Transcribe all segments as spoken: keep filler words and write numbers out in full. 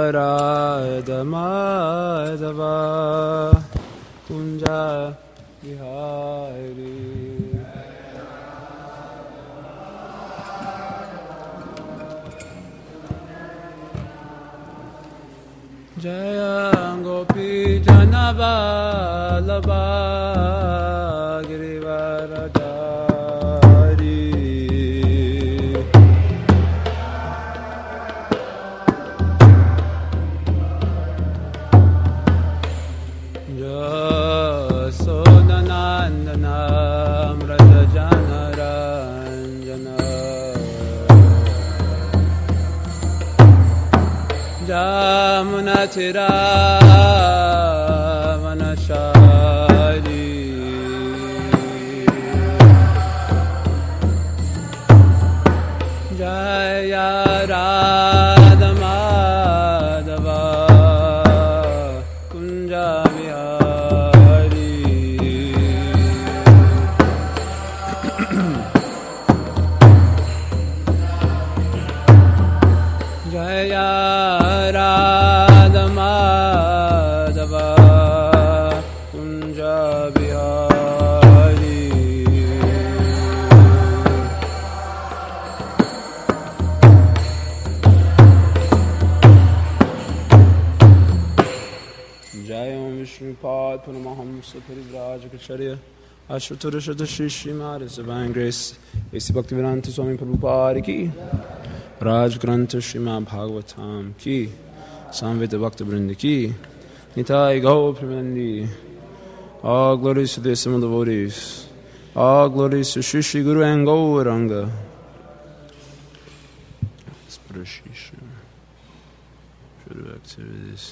Radha Madhava Kunja Bihari. Jaya Gopi Janavallabha Girivaradari. Jasodhanandana Mraja Janaranjana Jamunatira Vanashari. Jaya Radha Madhava Kunja Vihari. Jaya Radha Madhava Kunja Bihari. Jayam Vishnupad Purnamahamsa Parivrajacharya Ashvatarashada Shri Srimad Divine Grace A C Bhaktivedanta Swami Prabhupada Ki Raj Grantha Srimad Bhagavatam Ki Samvita Bhakta Vrinda Ki Nitai Gaur Premanandi. All glories to the assembled devotees. All glories to Shri Shri Guru and Gauranga. Activities.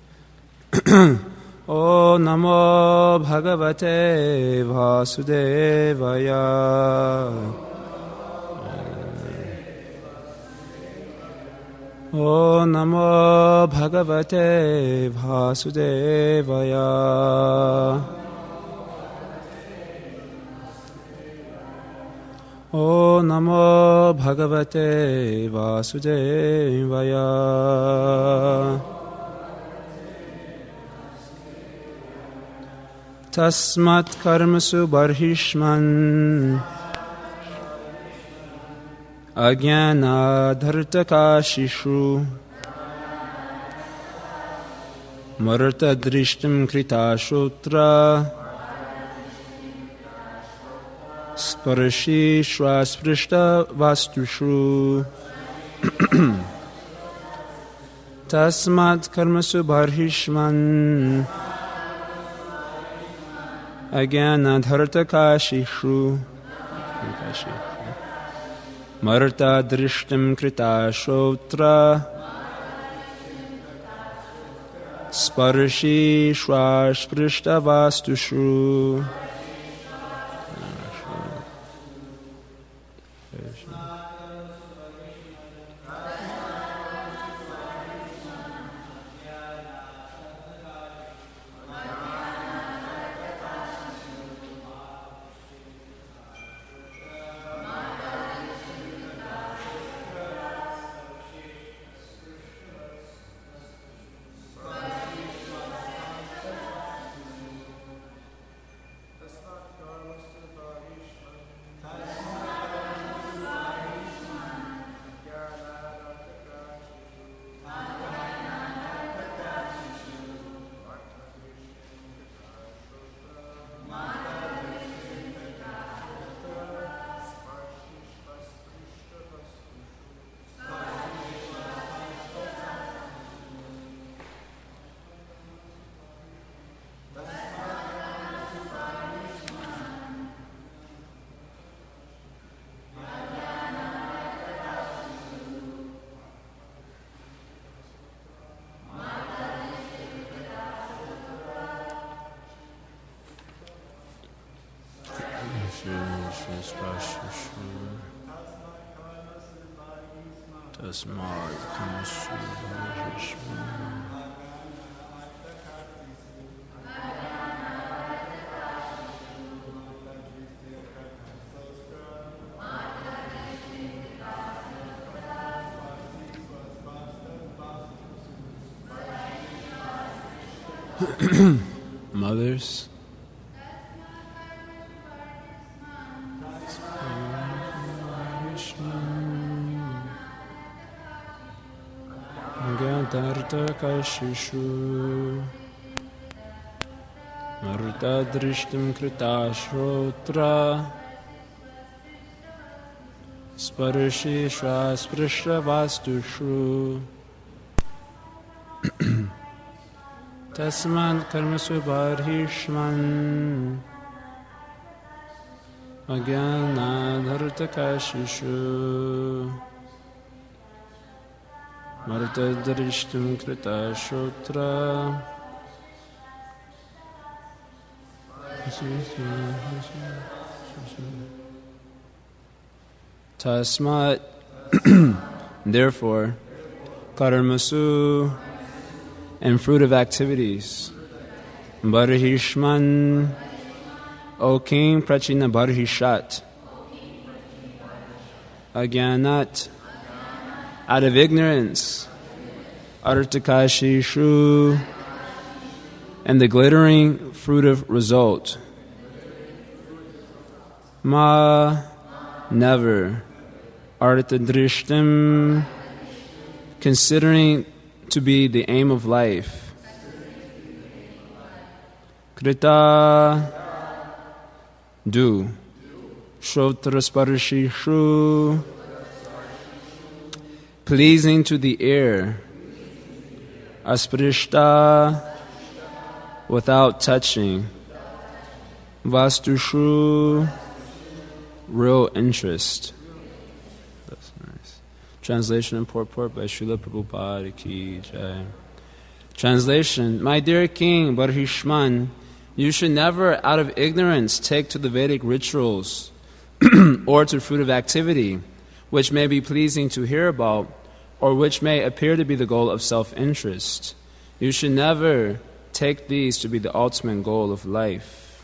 O Namo Bhagavate Vasudevaya. O Namo Bhagavate Vasudevaya. O Namo Bhagavate Vasudevaya. Tasmat karmasu barhishman Ajnana dhartakashishu Marta drishtam kritashotra Sparshi shwasprishta vastushu. Tasmat karmasu barhishman Ajnana dhartakashishu Marta drishtam kritashotra Sparshi shwasprishta vastushu. Tasmad Kamasu Mothers. Gyantarta kashishu Marta drishtim krita shrotra Sparshi shasprishra vastushu Tasman karmasu barhishman Agyanadharta kashishu Marta drishtim krita shrotra Tasmat, therefore, karmasu, and fruit of activities, barhishman, O king, prachina barhishat, agyanat, out of ignorance, artakashishu, and the glittering fruit of result. Ma, never. Artadrishtim, considering to be the aim of life. Krita, do. Shrotrasparshishu, pleasing to the ear. Asprishta, without touching. Vastushu, real interest. That's nice. Translation and purport by Srila Prabhupada Ki Jai. Translation: My dear King Barhishman, you should never, out of ignorance, take to the Vedic rituals or to fruit of activity, which may be pleasing to hear about, or which may appear to be the goal of self-interest. You should never take these to be the ultimate goal of life.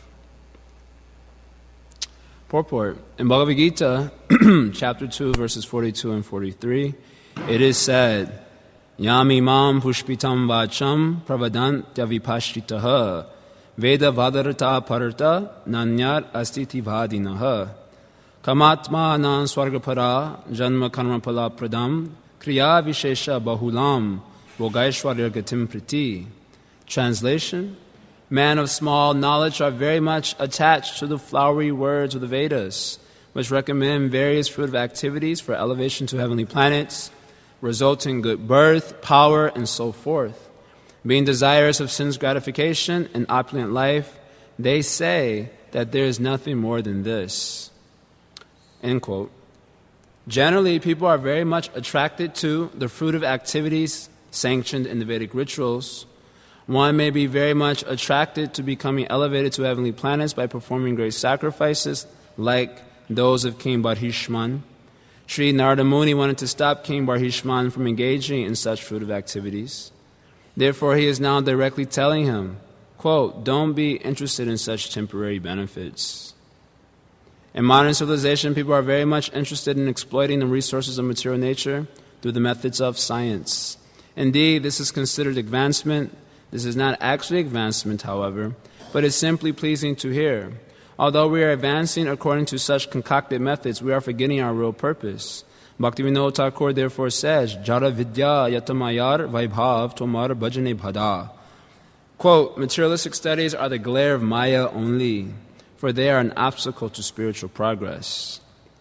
Purport. In Bhagavad Gita, chapter two, verses forty-two and forty-three, it is said, Yami mam pushpitam vacham pravadantya vipashitaha veda vadarata parata nanyar astiti vadinaha kamatma nan swargapara janma karma pala pradam kriya vishesha bahulam vogaishwarya gatim priti. Translation: Men of small knowledge are very much attached to the flowery words of the Vedas, which recommend various fruitive activities for elevation to heavenly planets, resulting in good birth, power, and so forth. Being desirous of sense gratification and opulent life, they say that there is nothing more than this. End quote. Generally, people are very much attracted to the fruitive activities sanctioned in the Vedic rituals. One may be very much attracted to becoming elevated to heavenly planets by performing great sacrifices, like those of King Barhishman. Sri Narada Muni wanted to stop King Barhishman from engaging in such fruitive activities. Therefore, he is now directly telling him, quote, don't be interested in such temporary benefits. In modern civilization, people are very much interested in exploiting the resources of material nature through the methods of science. Indeed, this is considered advancement. This is not actually advancement, however, but is simply pleasing to hear. Although we are advancing according to such concocted methods, we are forgetting our real purpose. Bhaktivinoda Thakur therefore says, Jara vidya yatamayar vaibhav tomar bhajane bhada. Quote, materialistic studies are the glare of Maya only, for they are an obstacle to spiritual progress.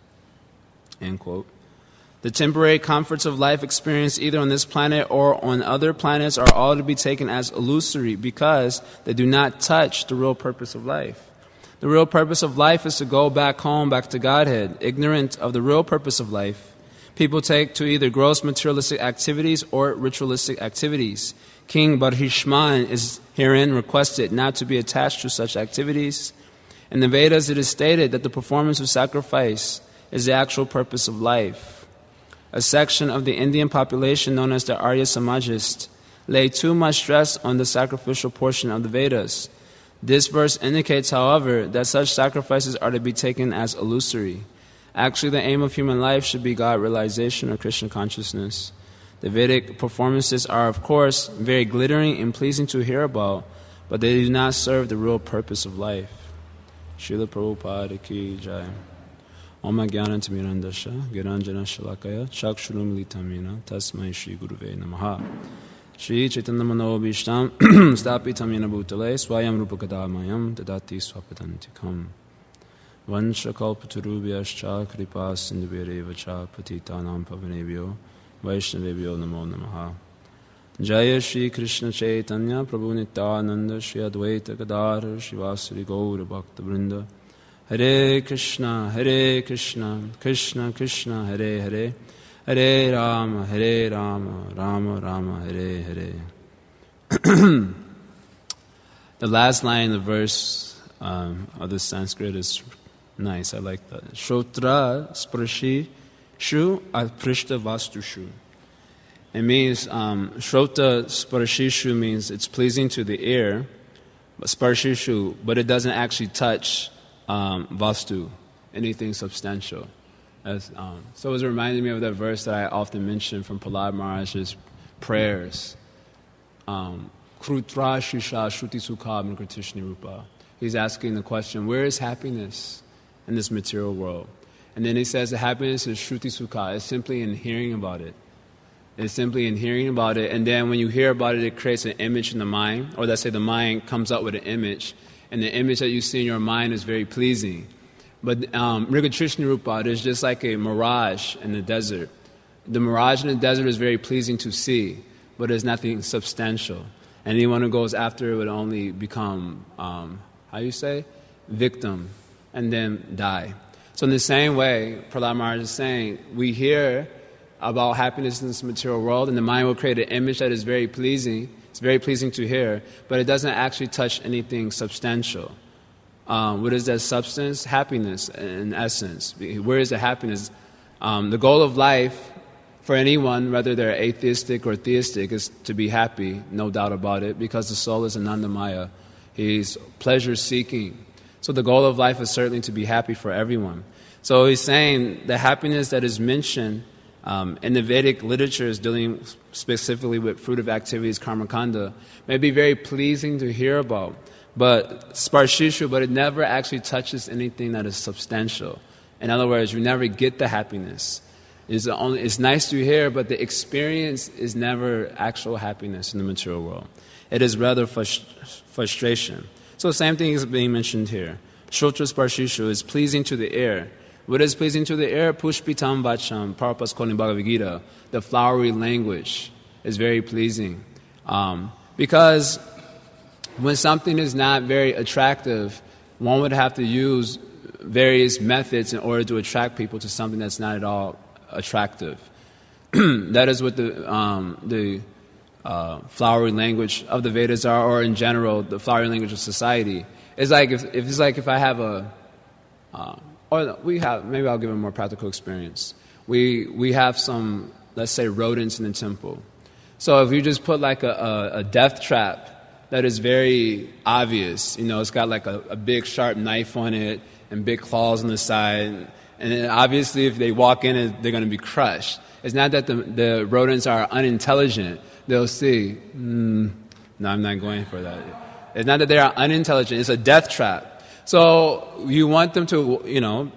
End quote. The temporary comforts of life experienced either on this planet or on other planets are all to be taken as illusory because they do not touch the real purpose of life. The real purpose of life is to go back home, back to Godhead. Ignorant of the real purpose of life, people take to either gross materialistic activities or ritualistic activities. King Barhishman is herein requested not to be attached to such activities. In the Vedas, it is stated that the performance of sacrifice is the actual purpose of life. A section of the Indian population known as the Arya Samajists lay too much stress on the sacrificial portion of the Vedas. This verse indicates, however, that such sacrifices are to be taken as illusory. Actually, the aim of human life should be God realization or Krishna consciousness. The Vedic performances are, of course, very glittering and pleasing to hear about, but they do not serve the real purpose of life. Srila Prabhupada ki jai. Om Jnanatimirandasya Giranjana Shalakaya Chakshurumilitamina Tasmai Shri Guruve Namaha. Shri Chaitanya Manobhishtam Stapitam Yena Bhutale Swayam Rupakadamayam Dadati Swapadantikam Vansha Kalpaturubhyascha Kripa Sindhubirevacha Patitanam Pavanebhyo Vaishnavebhyo Namo Namaha. Jaya Shri Krishna Chaitanya Prabhu Nityananda Shri Advaita Gadadhar Shivasari Gaura Bhakta Vrinda. Hare Krishna, Hare Krishna, Krishna Krishna, Hare Hare, Hare Rama, Hare Rama, Rama Rama, Hare Hare. The last line of the verse um, of the Sanskrit is nice. I like that. Shrotra Sparshi Shu Aprishta Vastushu. It means, um, Shrota Sparshishu means it's pleasing to the ear, but Sparshishu, but it doesn't actually touch Um, vastu, anything substantial. As, um, so it was reminding me of that verse that I often mention from Prahlad Maharaj's prayers. Krutra Shisha Shruti Sukha Mrigatishni Rupa. He's asking the question, where is happiness in this material world? And then he says the happiness is Shruti Sukha. It's simply in hearing about it. It's simply in hearing about it. And then when you hear about it, it creates an image in the mind. Or let's say the mind comes up with an image. And the image that you see in your mind is very pleasing. But um, Mrigatrishni Rupa is just like a mirage in the desert. The mirage in the desert is very pleasing to see, but it's nothing substantial. Anyone who goes after it would only become, um, how you say, victim, and then die. So in the same way, Prahlad Maharaj is saying, we hear about happiness in this material world, and the mind will create an image that is very pleasing. It's very pleasing to hear, but it doesn't actually touch anything substantial. Um, what is that substance? Happiness, in essence. Where is the happiness? Um, the goal of life for anyone, whether they're atheistic or theistic, is to be happy, no doubt about it, because the soul is Anandamaya. He's pleasure-seeking. So the goal of life is certainly to be happy for everyone. So he's saying the happiness that is mentioned Um, in the Vedic literature is dealing specifically with fruitive activities, karmakanda, may be very pleasing to hear about, but sparshishu, but it never actually touches anything that is substantial. In other words, you never get the happiness. It's, only, it's nice to hear, but the experience is never actual happiness in the material world. It is rather frust- frustration. So the same thing is being mentioned here. Shrotra sparshishu is pleasing to the ear. What is pleasing to the ear? Pushpitam vacham, Prabhupada's calling Bhagavad Gita. The flowery language is very pleasing. Um, because when something is not very attractive, one would have to use various methods in order to attract people to something that's not at all attractive. That is what the um, the uh, flowery language of the Vedas are, or in general, the flowery language of society. It's like if, if it's like if I have a uh, Or we have, maybe I'll give a more practical experience. We we have some, let's say, rodents in the temple. So if you just put like a, a, a death trap that is very obvious, you know, it's got like a, a big sharp knife on it and big claws on the side, and then obviously if they walk in it, they're going to be crushed. It's not that the, the rodents are unintelligent. They'll see, mm, no, I'm not going for that. It's not that they are unintelligent. It's a death trap. So you want them to, you know,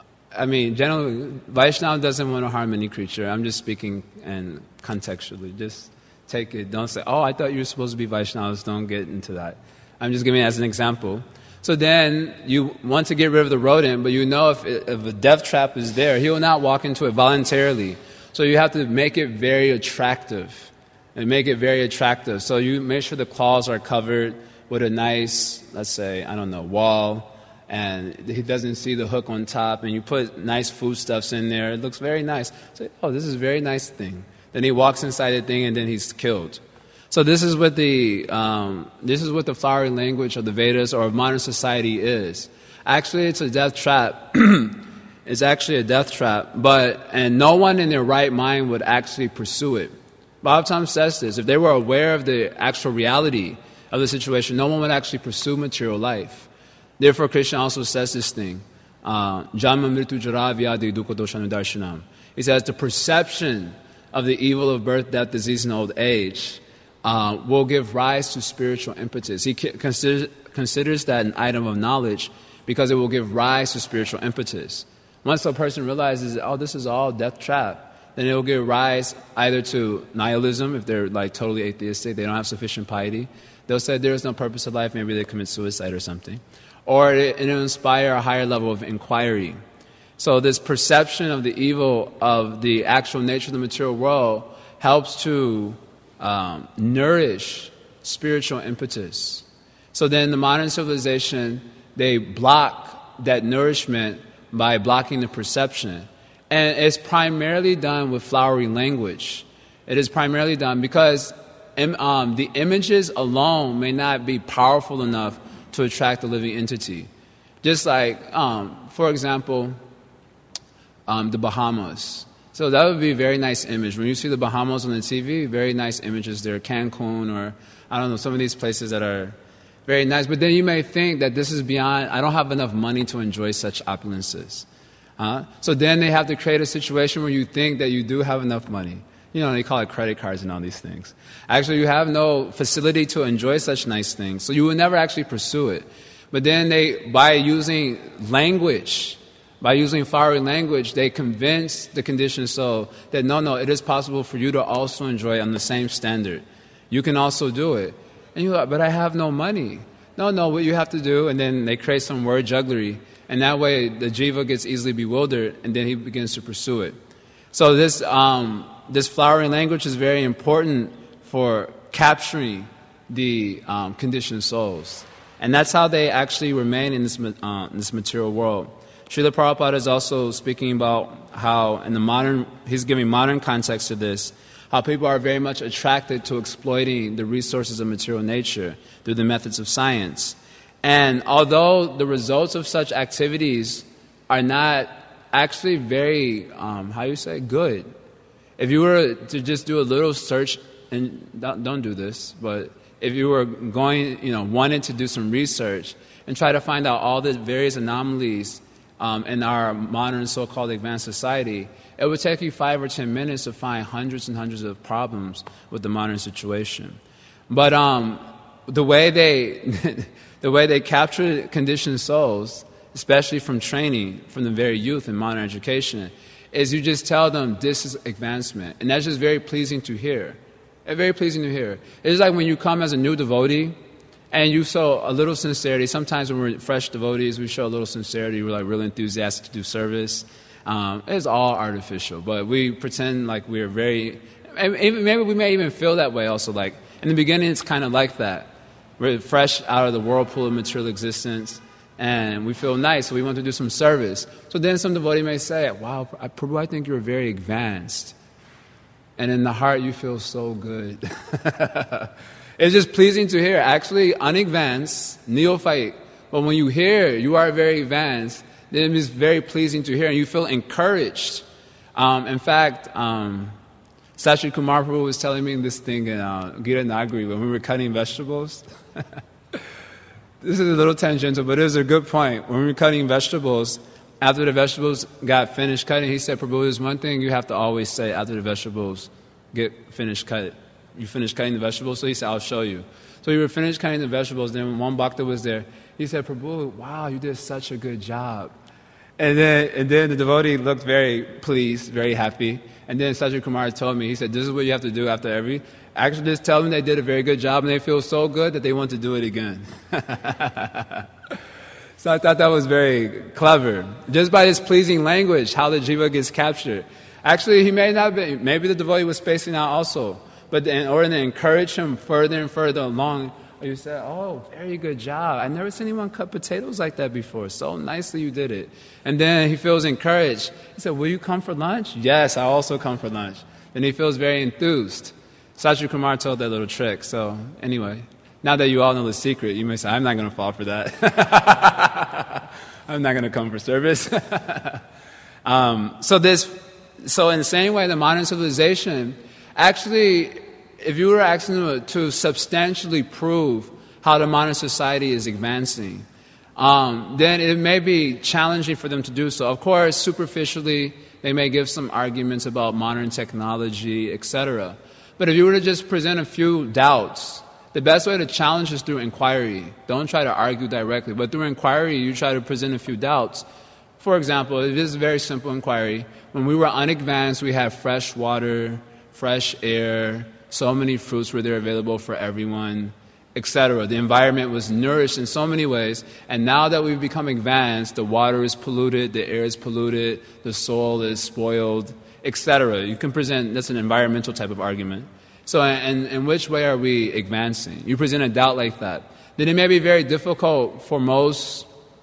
I mean, generally, Vaishnava doesn't want to harm any creature. I'm just speaking and contextually. Just take it. Don't say, oh, I thought you were supposed to be Vaishnavas. Don't get into that. I'm just giving it as an example. So then you want to get rid of the rodent, but you know if, if a death trap is there, he will not walk into it voluntarily. So you have to make it very attractive and make it very attractive. So you make sure the claws are covered with a nice, let's say, I don't know, wall, and he doesn't see the hook on top, and you put nice foodstuffs in there. It looks very nice. So, oh, this is a very nice thing. Then he walks inside the thing, and then he's killed. So this is what the um, this is what the flowery language of the Vedas or of modern society is. Actually, it's a death trap. It's actually a death trap, but and no one in their right mind would actually pursue it. Bhagavatam says this: if they were aware of the actual reality of the situation, no one would actually pursue material life. Therefore, Krishna also says this thing: Janma mritu jara vyadi dukkha doshanu darshanam. He says the perception of the evil of birth, death, disease, and old age uh, will give rise to spiritual impetus. He considers, considers that an item of knowledge because it will give rise to spiritual impetus. Once a person realizes, oh, this is all death trap, then it will give rise either to nihilism, if they're like totally atheistic, they don't have sufficient piety. They'll say there is no purpose of life, maybe they commit suicide or something. Or it, it'll inspire a higher level of inquiry. So this perception of the evil of the actual nature of the material world helps to um, nourish spiritual impetus. So then the modern civilization, they block that nourishment by blocking the perception. And it's primarily done with flowery language. It is primarily done because um, the images alone may not be powerful enough to attract a living entity. Just like, um, for example, um, the Bahamas. So that would be a very nice image. When you see the Bahamas on the T V, very nice images there. Cancun or, I don't know, some of these places that are very nice. But then you may think that this is beyond, I don't have enough money to enjoy such opulences. Uh, so then they have to create a situation where you think that you do have enough money. You know, they call it credit cards and all these things. Actually, you have no facility to enjoy such nice things, so you will never actually pursue it. But then they, by using language, by using flowery language, they convince the conditioned soul that no, no, it is possible for you to also enjoy it on the same standard. You can also do it. And you're like, but I have no money. No, no, what you have to do, and then they create some word jugglery. And that way, the jiva gets easily bewildered, and then he begins to pursue it. So this um, this flowering language is very important for capturing the um, conditioned souls. And that's how they actually remain in this, uh, in this material world. Srila Prabhupada is also speaking about how, in the modern, he's giving modern context to this, how people are very much attracted to exploiting the resources of material nature through the methods of science. And although the results of such activities are not actually very, um, how you say, good. If you were to just do a little search, and don't, don't do this, but if you were going, you know, wanting to do some research and try to find out all the various anomalies um, in our modern so-called advanced society, it would take you five or ten minutes to find hundreds and hundreds of problems with the modern situation. But um, the way they... The way they capture conditioned souls, especially from training, from the very youth in modern education, is you just tell them this is advancement. And that's just very pleasing to hear. It's very pleasing to hear. It's like when you come as a new devotee and you show a little sincerity. Sometimes when we're fresh devotees, we show a little sincerity. We're like really enthusiastic to do service. Um, it's all artificial, but we pretend like we're very... Maybe we may even feel that way also. Like in the beginning, it's kind of like that. We're fresh out of the whirlpool of material existence, and we feel nice, so we want to do some service. So then some devotee may say, wow, Prabhu, I think you're very advanced. And in the heart, you feel so good. It's just pleasing to hear. Actually, unadvanced, neophyte. But when you hear you are very advanced, then it is very pleasing to hear, and you feel encouraged. Um, in fact... Um, Sachit Kumar Prabhu was telling me this thing in uh, Gita Nagari when we were cutting vegetables. This is a little tangential, but it was a good point. When we were cutting vegetables, after the vegetables got finished cutting, he said, Prabhu, there's one thing you have to always say after the vegetables get finished cut. You finish cutting the vegetables? So he said, I'll show you. So we were finished cutting the vegetables, then when one bhakta was there, he said, Prabhu, wow, you did such a good job. And then, and then the devotee looked very pleased, very happy. And then Sajid Kumar told me, he said, this is what you have to do after every... Actually, just tell them they did a very good job and they feel so good that they want to do it again. So I thought that was very clever. Just by his pleasing language, how the jiva gets captured. Actually, he may not be... Maybe the devotee was spacing out also. But in order to encourage him further and further along, you said, oh, very good job. I've never seen anyone cut potatoes like that before. So nicely you did it. And then he feels encouraged. He said, will you come for lunch? Yes, I also come for lunch. Then he feels very enthused. Sajid Kumar told that little trick. So anyway, now that you all know the secret, you may say, I'm not going to fall for that. I'm not going to come for service. um, so this, so in the same way, the modern civilization actually... If you were asking them to substantially prove how the modern society is advancing, um, then it may be challenging for them to do so. Of course, superficially, they may give some arguments about modern technology, et cetera. But if you were to just present a few doubts, the best way to challenge is through inquiry. Don't try to argue directly, but through inquiry, you try to present a few doubts. For example, it is a very simple inquiry. When we were unadvanced, we had fresh water, fresh air, so many fruits were there available for everyone, et cetera. The environment was nourished in so many ways, and now that we've become advanced, the water is polluted, the air is polluted, the soil is spoiled, et cetera. You can present, that's an environmental type of argument. So in, in which way are we advancing? You present a doubt like that. Then it may be very difficult for most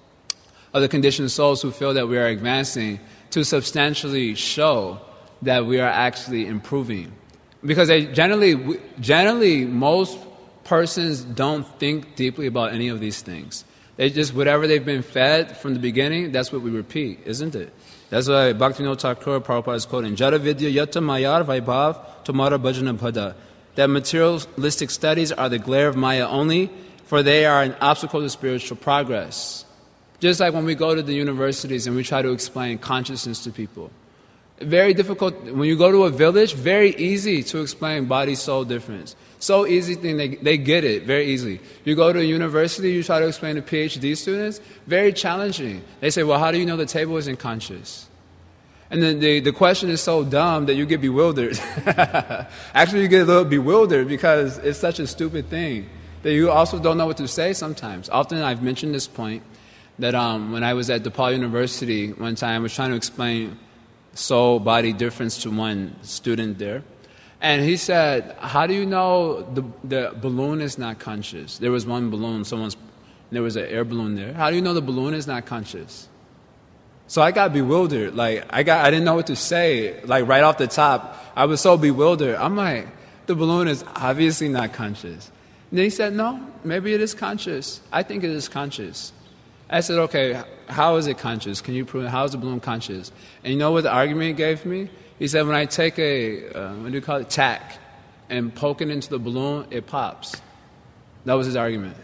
of the conditioned souls who feel that we are advancing to substantially show that we are actually improving. Because they generally, generally, most persons don't think deeply about any of these things. They just, whatever they've been fed from the beginning, that's what we repeat, isn't it? That's why Bhaktivinoda Thakur Prabhupada is quoting, Jada Vidya Yata Mayar Vaibhav Tomara Bhajana Bhada. That materialistic studies are the glare of Maya only, for they are an obstacle to spiritual progress. Just like when we go to the universities and we try to explain consciousness to people. Very difficult. When you go to a village, very easy to explain body-soul difference. So easy thing, they, they get it very easily. You go to a university, you try to explain to PhD students, very challenging. They say, well, how do you know the table isn't conscious? And then the, the question is so dumb that you get bewildered. Actually, you get a little bewildered because it's such a stupid thing that you also don't know what to say sometimes. Often I've mentioned this point that um, when I was at DePaul University one time, I was trying to explain soul-body difference to one student there. And he said, how do you know the, the balloon is not conscious? There was one balloon, someone's, there was an air balloon there. How do you know the balloon is not conscious? So I got bewildered. Like, I got, I didn't know what to say. Like, right off the top, I was so bewildered. I'm like, the balloon is obviously not conscious. And then he said, no, maybe it is conscious. I think it is conscious. I said, okay, how is it conscious? Can you prove it? How is the balloon conscious? And you know what the argument he gave me? He said, when I take a, uh, what do you call it, tack, and poke it into the balloon, it pops. That was his argument.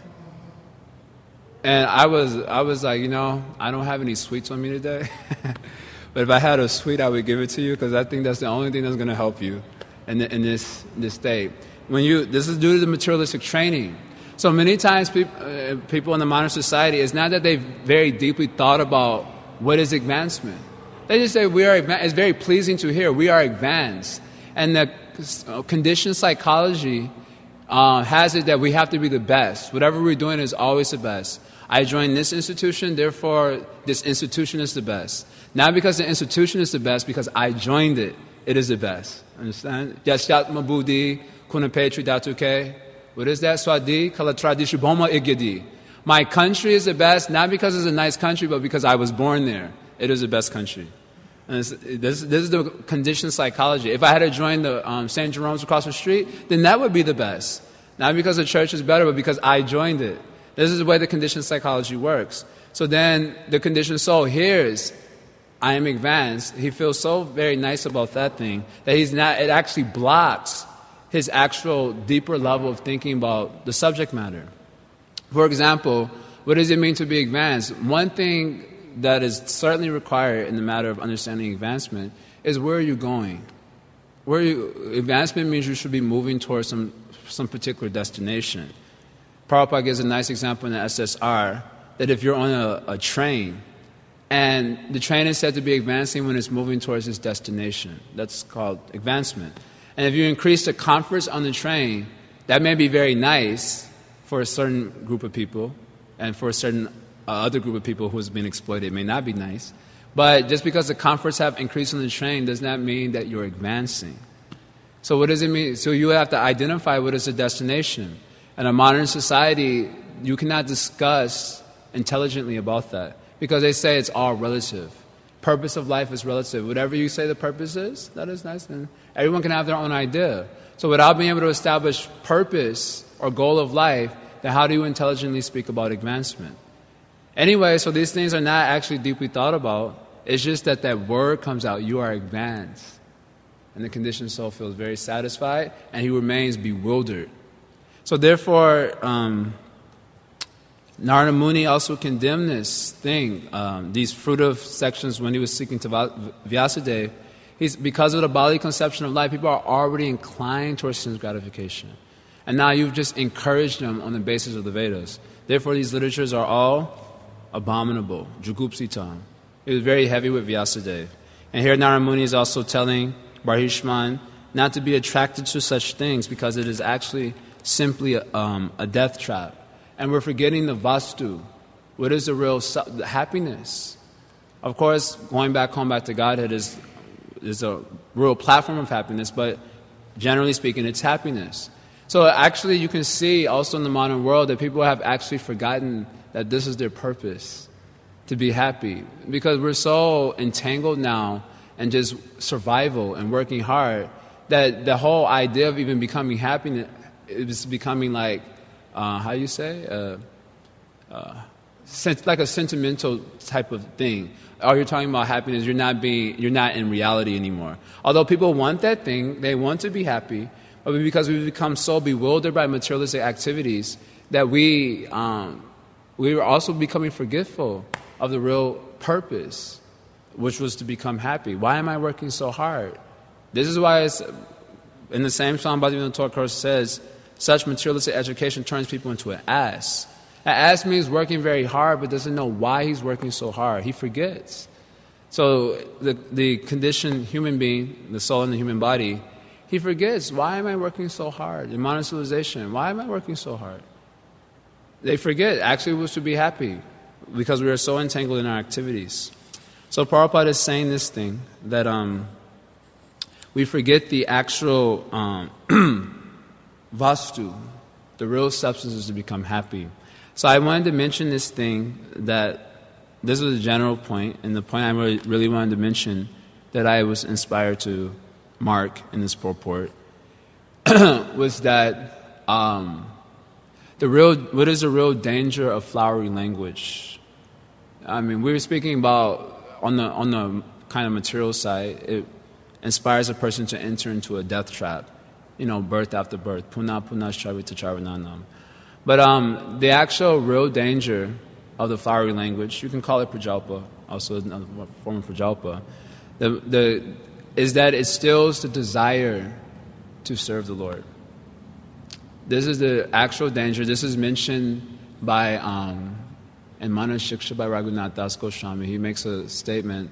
And I was, I was like, you know, I don't have any sweets on me today. But if I had a sweet, I would give it to you because I think that's the only thing that's going to help you in, the, in this, this state. When you, this is due to the materialistic training. So many times people, uh, people in the modern society, it's not that they've very deeply thought about what is advancement. They just say we are advanced. It's very pleasing to hear we are advanced. And the uh, conditioned psychology uh, has it that we have to be the best. Whatever we're doing is always the best. I joined this institution, therefore this institution is the best. Not because the institution is the best, because I joined it, it is the best. Understand? Yashat Mabudi, Kunapetri Datuke. What is that? Swadi, Kalatradishu Boma Igyadi. My country is the best, not because it's a nice country, but because I was born there. It is the best country. And this, this, this is the conditioned psychology. If I had to join the um, Saint Jerome's across the street, then that would be the best. Not because the church is better, but because I joined it. This is the way the conditioned psychology works. So then the conditioned soul hears, I am advanced. He feels so very nice about that thing that he's not, it actually blocks his actual deeper level of thinking about the subject matter. For example, what does it mean to be advanced? One thing that is certainly required in the matter of understanding advancement is where are you going? Where you, advancement means you should be moving towards some, some particular destination. Prabhupada gives a nice example in the S S R that if you're on a, a train and the train is said to be advancing when it's moving towards its destination, that's called advancement. And if you increase the comforts on the train, that may be very nice for a certain group of people, and for a certain uh, other group of people who has been exploited, it may not be nice. But just because the comforts have increased on the train does not mean that you're advancing. So what does it mean? So you have to identify what is the destination. In a modern society, you cannot discuss intelligently about that because they say it's all relative. Purpose of life is relative. Whatever you say the purpose is, that is nice. And everyone can have their own idea. So without being able to establish purpose or goal of life, then how do you intelligently speak about advancement? Anyway, so these things are not actually deeply thought about. It's just that that word comes out, you are advanced. And the conditioned soul feels very satisfied, and he remains bewildered. So therefore, um, Narada Muni also condemned this thing, um, these fruitive sections when he was speaking to Vyasadeva. He's, because of the bodily conception of life, people are already inclined towards sense gratification. And now you've just encouraged them on the basis of the Vedas. Therefore, these literatures are all abominable. Jugupsitam. It was very heavy with Vyasadeva. And here Narada Muni is also telling Barhishman not to be attracted to such things because it is actually simply a, um, a death trap. And we're forgetting the vastu. What is the real su- the happiness? Of course, going back home back to Godhead is, is a real platform of happiness, but generally speaking, it's happiness. So actually you can see also in the modern world that people have actually forgotten that this is their purpose, to be happy. Because we're so entangled now in just survival and working hard that the whole idea of even becoming happy is becoming like, uh, how you say, uh, uh, sent, like a sentimental type of thing. Oh, you're talking about happiness, you're not being, you're not in reality anymore. Although people want that thing, they want to be happy, but because we've become so bewildered by materialistic activities that we um, we are also becoming forgetful of the real purpose, which was to become happy. Why am I working so hard? This is why it's, in the same Song Bhaktivinoda Thakur says, such materialistic education turns people into an ass. An ass means working very hard but doesn't know why he's working so hard. He forgets. So the, the conditioned human being, the soul in the human body, he forgets, why am I working so hard? In modern civilization, why am I working so hard? They forget, actually it was to be happy because we are so entangled in our activities. So Prabhupada is saying this thing, that um, we forget the actual um, vastu, the real substance is to become happy. So I wanted to mention this thing, that this was a general point, and the point I really, really wanted to mention that I was inspired to mark in this purport was that um, the real, what is the real danger of flowery language? I mean, we were speaking about on the on the kind of material side, it inspires a person to enter into a death trap, you know, birth after birth, puna puna charvita charvananam. But um, the actual real danger of the flowery language, you can call it prajalpa, also another form of prajalpa, the the is that it stills the desire to serve the Lord. This is the actual danger. This is mentioned by, um, in Mana Shiksha by Raghunath Das Goswami. He makes a statement,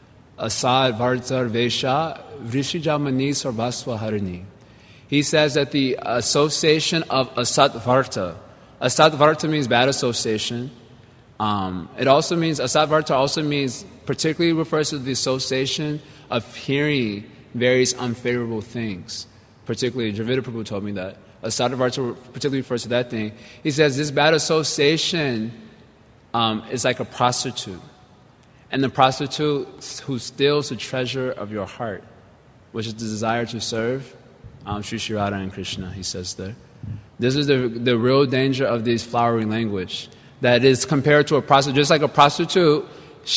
Asad Vartar Vesha Vrishija Mani Sarvasva Harini. He says that the association of Asat Varta, Asat Varta means bad association. Um, it also means, Asat Varta also means, particularly refers to the association of hearing various unfavorable things. Particularly, Dravida Prabhu told me that. Asadavarta particularly refers to that thing. He says this bad association um, is like a prostitute. And the prostitute who steals the treasure of your heart, which is the desire to serve, um, Sri Sri Radha and Krishna, he says there. This is the, the real danger of this flowery language. That is compared to a prostitute. Just like a prostitute,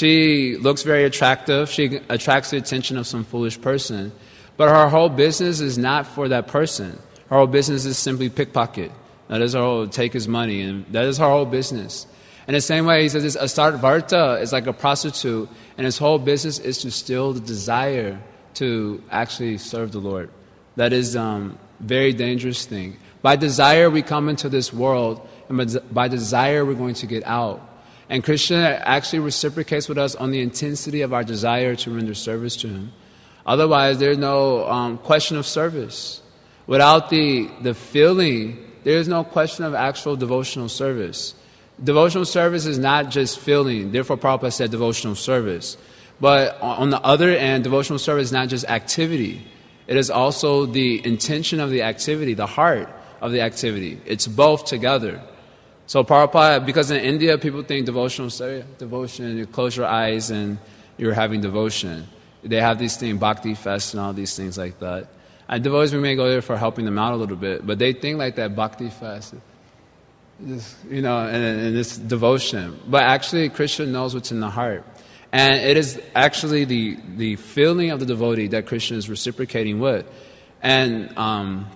she looks very attractive. She attracts the attention of some foolish person. But her whole business is not for that person. Her whole business is simply pickpocket. That is her whole, take his money. And that is her whole business. In the same way, he says this Asat Varta is like a prostitute. And his whole business is to steal the desire to actually serve the Lord. That is a um, very dangerous thing. By desire, we come into this world. And by desire, we're going to get out. And Krishna actually reciprocates with us on the intensity of our desire to render service to Him. Otherwise, there's no um, question of service. Without the, the feeling, there is no question of actual devotional service. Devotional service is not just feeling. Therefore, Prabhupada said devotional service. But on the other end, devotional service is not just activity. It is also the intention of the activity, the heart of the activity. It's both together. So Prabhupada, because in India people think devotional devotion, you close your eyes and you're having devotion. They have these things, Bhakti Fest and all these things like that. And devotees, we may go there for helping them out a little bit, but they think like that Bhakti Fest, this, you know, and, and this devotion. But actually Krishna knows what's in the heart. And it is actually the, the feeling of the devotee that Krishna is reciprocating with. And um,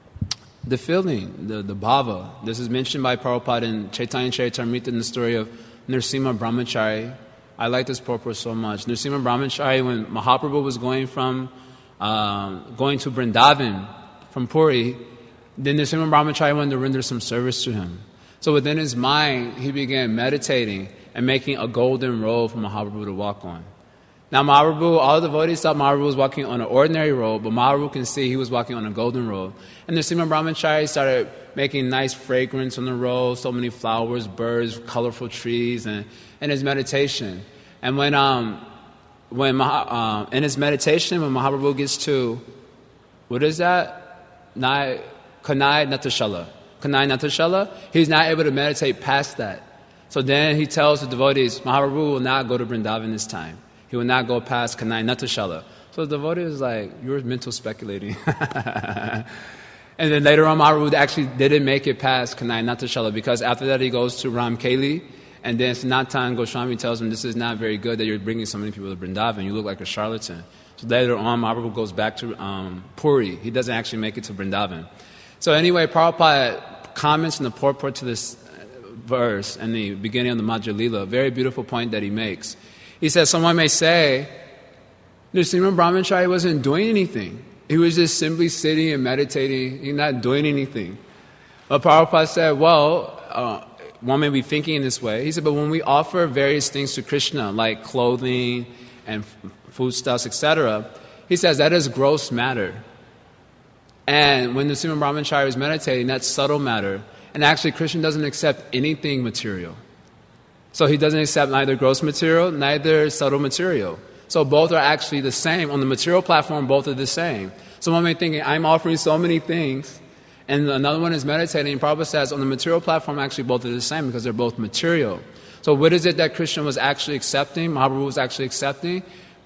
the feeling, the, the bhava. This is mentioned by Prabhupada in Chaitanya Charitamrita in the story of Narasimha Brahmachari. I like this purport so much. Nrsimha Brahmachari, when Mahaprabhu was going from um, going to Vrindavan from Puri, then Nrsimha Brahmachari wanted to render some service to him. So within his mind, he began meditating and making a golden road for Mahaprabhu to walk on. Now Mahaprabhu, all the devotees thought Mahaprabhu was walking on an ordinary road, but Mahaprabhu can see he was walking on a golden road. And Nrsimha Brahmachari started making nice fragrance on the road, so many flowers, birds, colorful trees, and in his meditation. And when, um, when Maha, um, in his meditation, when Mahaprabhu gets to, what is that? Nai, Kanai Natashala. Kanai Natashala, he's not able to meditate past that. So then he tells the devotees, Mahaprabhu will not go to Vrindavan this time. He will not go past Kanai Natashala. So the devotee was like, you're mental speculating. And then later on, Mahaprabhu actually didn't make it past Kanai Natashala, because after that he goes to Ramkeli, and then Sanatan Goswami tells him, this is not very good that you're bringing so many people to Vrindavan. You look like a charlatan. So later on, Mahaprabhu goes back to um, Puri. He doesn't actually make it to Vrindavan. So anyway, Prabhupada comments in the purport to this verse in the beginning of the Madhya Lila, a very beautiful point that he makes. He says, someone may say, Nrsimha Brahmachari wasn't doing anything. He was just simply sitting and meditating. He's not doing anything. But Prabhupada said, well, uh, one may be thinking in this way. He said, but when we offer various things to Krishna, like clothing and foodstuffs, et cetera, he says that is gross matter. And when Nrsimha Brahmachari is meditating, that's subtle matter. And actually, Krishna doesn't accept anything material. So he doesn't accept neither gross material, neither subtle material. So both are actually the same. On the material platform, both are the same. So one may think, I'm offering so many things, and another one is meditating. Prabhupada says, on the material platform, actually both are the same because they're both material. So what is it that Krishna was actually accepting, Mahaprabhu was actually accepting?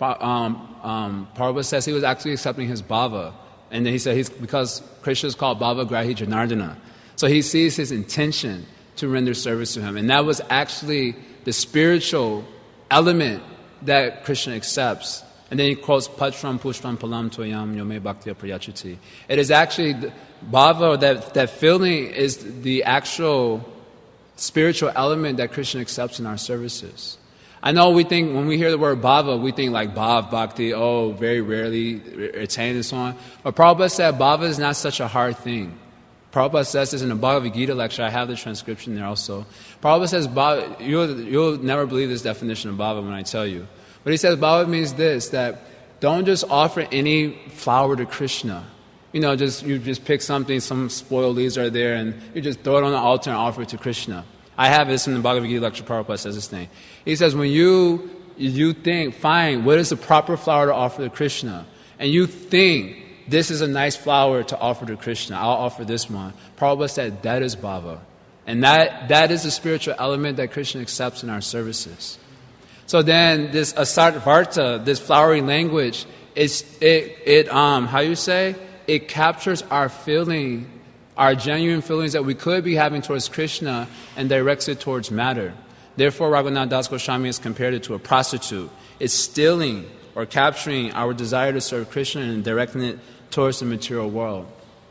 Um, um, Prabhupada says he was actually accepting his bhava. And then he said, he's, because Krishna is called Bhava Grahi Janardana. So he sees his intention to render service to him. And that was actually the spiritual element that Krishna accepts. And then he quotes, Patram Pushpam Palam Toyam Yome Bhaktiya Prayachiti. It is actually, the bhava, that, that feeling is the actual spiritual element that Krishna accepts in our services. I know we think, when we hear the word bhava, we think like bhav, bhakti, oh, very rarely attained and so on. But Prabhupada said bhava is not such a hard thing. Prabhupada says this in the Bhagavad Gita lecture. I have the transcription there also. Prabhupada says, bhava, you'll, you'll never believe this definition of bhava when I tell you. But he says bhava means this, that don't just offer any flower to Krishna. You know, just you just pick something, some spoiled leaves are there, and you just throw it on the altar and offer it to Krishna. I have this in the Bhagavad Gita lecture. Prabhupada says this thing. He says, when you you think, fine, what is the proper flower to offer to Krishna? And you think, this is a nice flower to offer to Krishna, I'll offer this one. Prabhupada said, that is bhava. And that, that is the spiritual element that Krishna accepts in our services. So then this asarvarta, this flowery language, is it, it um how you say? It captures our feeling, our genuine feelings that we could be having towards Krishna and directs it towards matter. Therefore, Raghunath Das Goswami has compared it to a prostitute. It's stealing or capturing our desire to serve Krishna and directing it towards the material world.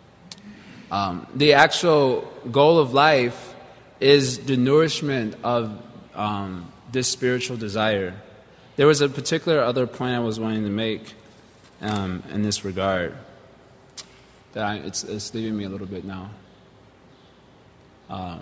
Um, the actual goal of life is the nourishment of um, this spiritual desire. There was a particular other point I was wanting to make um, in this regard that I, it's, it's leaving me a little bit now. Um,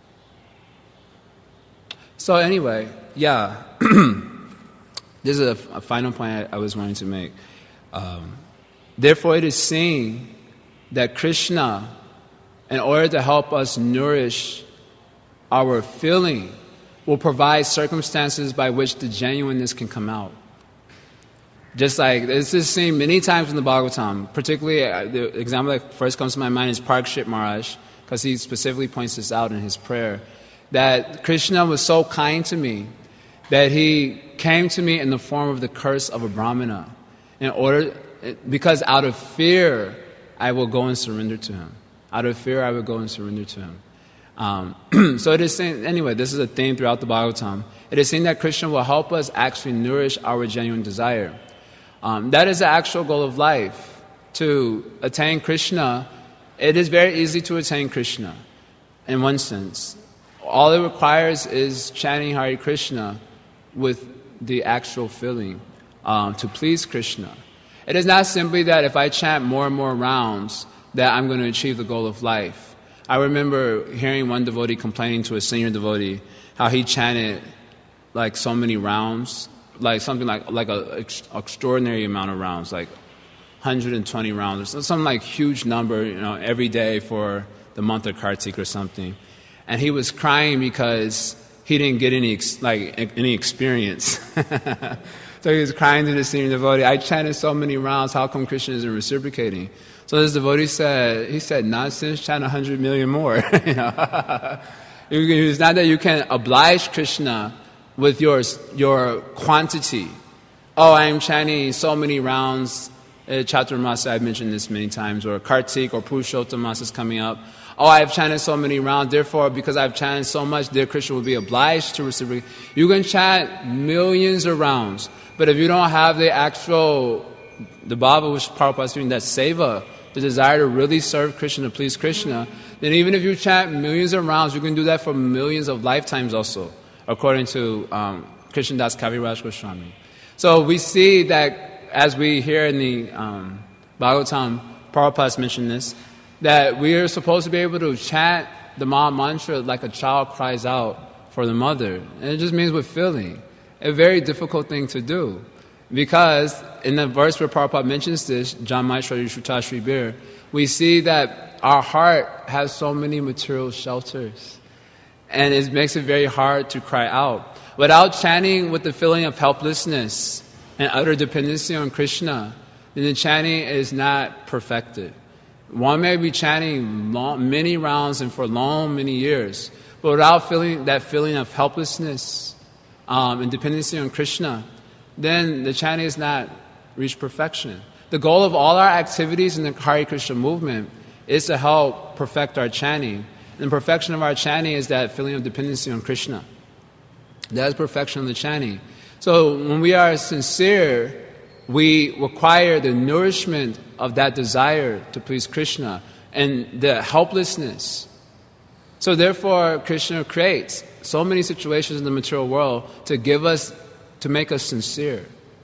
so anyway, yeah, this is a, a final point I, I was wanting to make. Um, therefore, it is seen that Krishna, in order to help us nourish our feeling, will provide circumstances by which the genuineness can come out. Just like, this is seen many times in the Bhagavatam, particularly uh, the example that first comes to my mind is Parikshit Maharaj, because he specifically points this out in his prayer, that Krishna was so kind to me that he came to me in the form of the curse of a Brahmana, in order, because out of fear, I will go and surrender to him. Out of fear, I will go and surrender to him. Um, so it is saying, anyway, this is a theme throughout the Bhagavatam. It is saying that Krishna will help us actually nourish our genuine desire. Um, that is the actual goal of life. To attain Krishna, it is very easy to attain Krishna, in one sense. All it requires is chanting Hare Krishna with the actual feeling um, to please Krishna. It is not simply that if I chant more and more rounds that I'm going to achieve the goal of life. I remember hearing one devotee complaining to a senior devotee how he chanted like so many rounds, like something like like an ex- extraordinary amount of rounds, like one hundred twenty rounds, or some like huge number, you know, every day for the month of Kartik or something. And he was crying because he didn't get any ex- like any experience. So he was crying to the senior devotee, I chanted so many rounds, how come Krishna isn't reciprocating? So this devotee said, he said, nonsense, chant a hundred million more. You know? It's not that you can oblige Krishna with your, your quantity. Oh, I am chanting so many rounds, uh, Chaturmasa, I've mentioned this many times, or Kartik or Purushottam Masa is coming up. Oh, I've chanted so many rounds, therefore, because I've chanted so much, dear Krishna will be obliged to reciprocate. You can chant millions of rounds, but if you don't have the actual, the bhava which Prabhupada is doing, that seva, the desire to really serve Krishna, to please Krishna, then even if you chant millions of rounds, you can do that for millions of lifetimes also, according to um, Krishnadas Kaviraj Goswami. So we see that as we hear in the um, Bhagavatam, Prabhupada mentioned this, that we are supposed to be able to chant the Maha Mantra like a child cries out for the mother. And it just means with feeling. A very difficult thing to do. Because in the verse where Prabhupada mentions this, Janmaishwari Shuta Shri Bir, we see that our heart has so many material shelters. And it makes it very hard to cry out. Without chanting with the feeling of helplessness and utter dependency on Krishna, then the chanting is not perfected. One may be chanting long, many rounds and for long, many years, but without feeling that feeling of helplessness um, and dependency on Krishna, then the chanting is not reached perfection. The goal of all our activities in the Hare Krishna movement is to help perfect our chanting. And the perfection of our chanting is that feeling of dependency on Krishna. That is perfection of the chanting. So when we are sincere, we require the nourishment of that desire to please Krishna and the helplessness. So therefore, Krishna creates so many situations in the material world to give us, to make us sincere.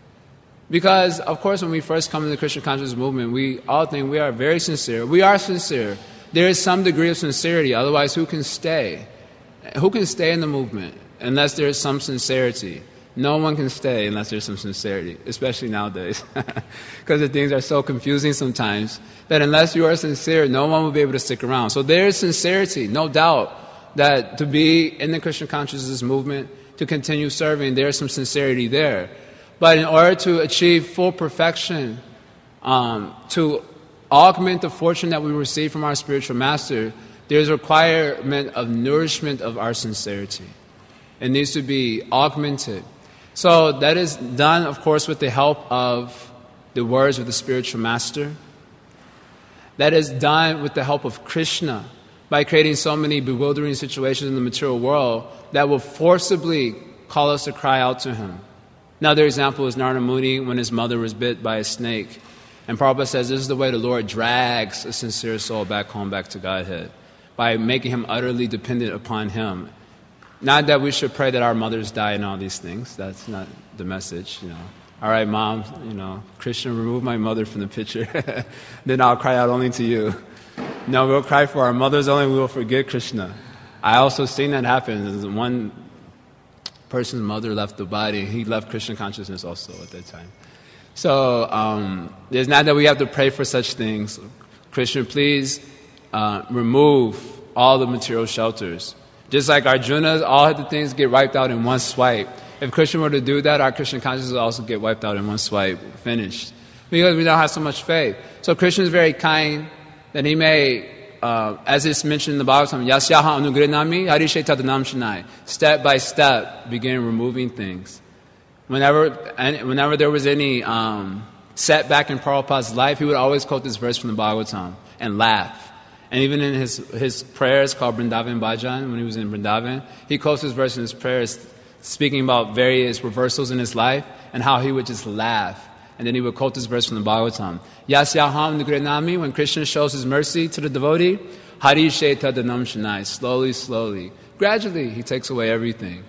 Because, of course, when we first come to the Krishna consciousness movement, we all think we are very sincere. We are sincere. There is some degree of sincerity, otherwise who can stay? Who can stay in the movement unless there is some sincerity? No one can stay unless there's some sincerity, especially nowadays. Because the things are so confusing sometimes that unless you are sincere, no one will be able to stick around. So there is sincerity, no doubt, that to be in the Krishna consciousness movement, to continue serving, there is some sincerity there. But in order to achieve full perfection, um, to augment the fortune that we receive from our spiritual master, there is a requirement of nourishment of our sincerity. It needs to be augmented. So that is done, of course, with the help of the words of the spiritual master. That is done with the help of Krishna by creating so many bewildering situations in the material world that will forcibly call us to cry out to him. Another example is Narada Muni when his mother was bit by a snake. And Prabhupada says this is the way the Lord drags a sincere soul back home, back to Godhead, by making him utterly dependent upon him. Not that we should pray that our mothers die and all these things. That's not the message, you know. All right, Mom, you know, Krishna, remove my mother from the picture. Then I'll cry out only to you. No, we'll cry for our mothers only. We will forget Krishna. I also seen that happen. One person's mother left the body. He left Krishna consciousness also at that time. So um, it's not that we have to pray for such things. Krishna, please uh, remove all the material shelters. Just like Arjuna, all the things get wiped out in one swipe. If Krishna were to do that, our Krishna consciousness would also get wiped out in one swipe, finished. Because we don't have so much faith. So Krishna is very kind that he may, uh, as it's mentioned in the Bhagavatam, Yasyaha anugrinami harishe tadanam shanai. Step by step, begin removing things. Whenever, whenever there was any um, setback in Prabhupada's life, he would always quote this verse from the Bhagavatam and laugh. And even in his, his prayers called Vrindavan Bhajan, when he was in Vrindavan, he quotes this verse in his prayers speaking about various reversals in his life and how he would just laugh. And then he would quote this verse from the Bhagavatam. Yasyaham nugrinami, when Krishna shows his mercy to the devotee, Hari Sheta Danam Shanai, slowly, slowly. Gradually, he takes away everything.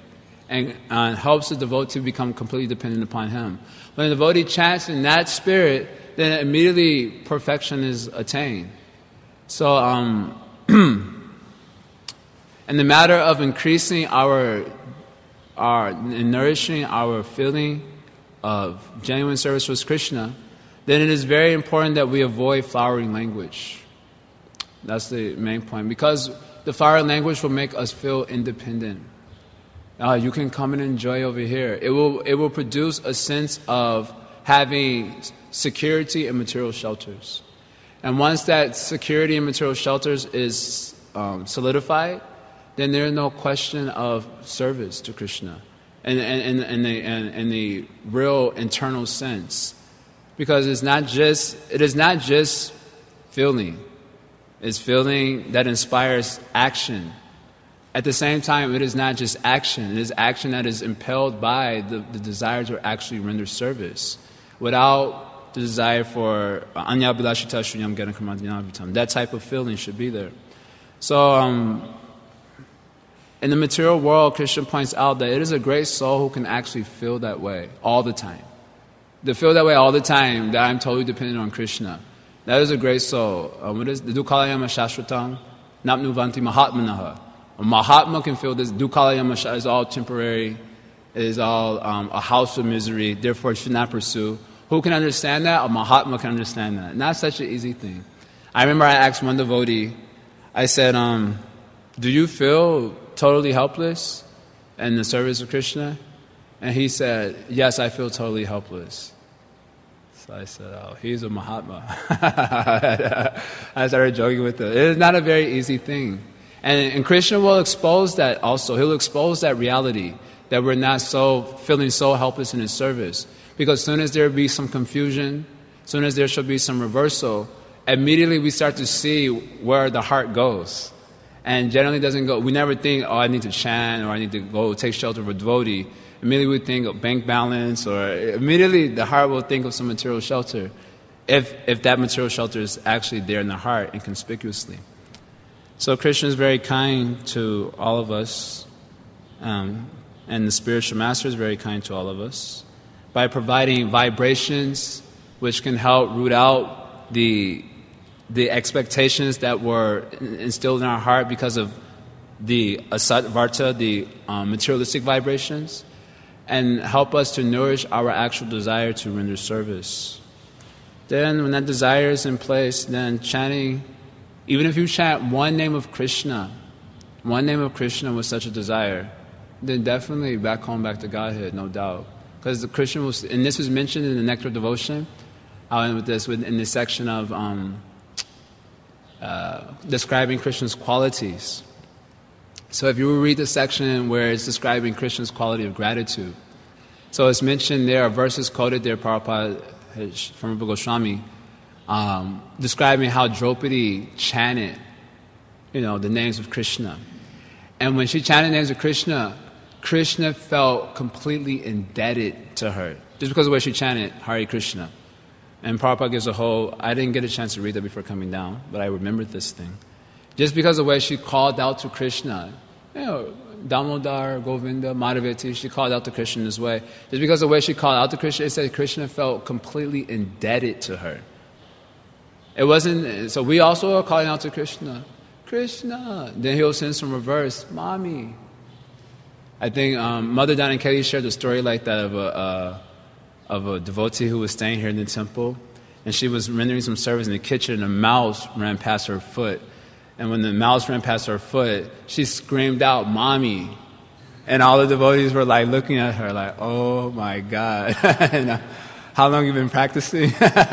and uh, helps the devotee become completely dependent upon him. When the devotee chants in that spirit, then immediately perfection is attained. So, um, in the matter of increasing our, our, and nourishing our feeling of genuine service towards Krishna, then it is very important that we avoid flowering language. That's the main point. Because the flowering language will make us feel independent. Uh, you can come and enjoy over here. It will, it will produce a sense of having security and material shelters. And once that security and material shelters is um, solidified, then there is no question of service to Krishna in, in, in, in, the, in, in the real internal sense. Because it's not just, it is not just feeling. It's feeling that inspires action. At the same time, it is not just action. It is action that is impelled by the, the desire to actually render service. Without the desire for anya bilashita shunyam gana kamandinavitam. That type of feeling should be there. So, um, in the material world, Krishna points out that it is a great soul who can actually feel that way all the time. To feel that way all the time, that I'm totally dependent on Krishna. That is a great soul. Um, what is the dukalayama shashvatam? Napnuvanti mahatmanaha. A Mahatma can feel this. Dukalayama is all temporary. It is all um, a house of misery. Therefore, it should not pursue. Who can understand that? A Mahatma can understand that. Not such an easy thing. I remember I asked one devotee, I said, um, do you feel totally helpless in the service of Krishna? And he said, yes, I feel totally helpless. So I said, oh, he's a Mahatma. I started joking with him. It is not a very easy thing. And, and Krishna will expose that also. He'll expose that reality, that we're not so feeling so helpless in his service. Because as soon as there be some confusion, as soon as there should be some reversal, immediately we start to see where the heart goes. And generally doesn't go, we never think, oh, I need to chant, or I need to go take shelter of a devotee. Immediately we think of bank balance, or immediately the heart will think of some material shelter, if if that material shelter is actually there in the heart and conspicuously. So Krishna is very kind to all of us, um, and the spiritual master is very kind to all of us, by providing vibrations which can help root out the the expectations that were instilled in our heart because of the asat varta, the um, materialistic vibrations, and help us to nourish our actual desire to render service. Then when that desire is in place, then chanting, even if you chant one name of Krishna, one name of Krishna with such a desire, then definitely back home, back to Godhead, no doubt. Because the Krishna was, and this was mentioned in the Nectar of Devotion, I'll end with this, in this section of um, uh, describing Krishna's qualities. So if you read the section where it's describing Krishna's quality of gratitude, so it's mentioned there, verses quoted there, Prabhupada from Rupa Goswami, um, describing how Draupadi chanted, you know, the names of Krishna. And when she chanted the names of Krishna, Krishna felt completely indebted to her, just because of the way she chanted Hare Krishna. And Prabhupada gives a whole, I didn't get a chance to read that before coming down, but I remembered this thing. Just because of the way she called out to Krishna, you know, Damodar, Govinda, Madhavati, she called out to Krishna in this way. Just because of the way she called out to Krishna, it said Krishna felt completely indebted to her. It wasn't, so we also are calling out to Krishna, Krishna. Then he'll send some reverse, Mommy. I think um, Mother Don and Kelly shared a story like that of a, uh, of a devotee who was staying here in the temple, and she was rendering some service in the kitchen, and a mouse ran past her foot. And when the mouse ran past her foot, she screamed out, Mommy. And all the devotees were like looking at her like, oh my God. and, uh, how long have you been practicing?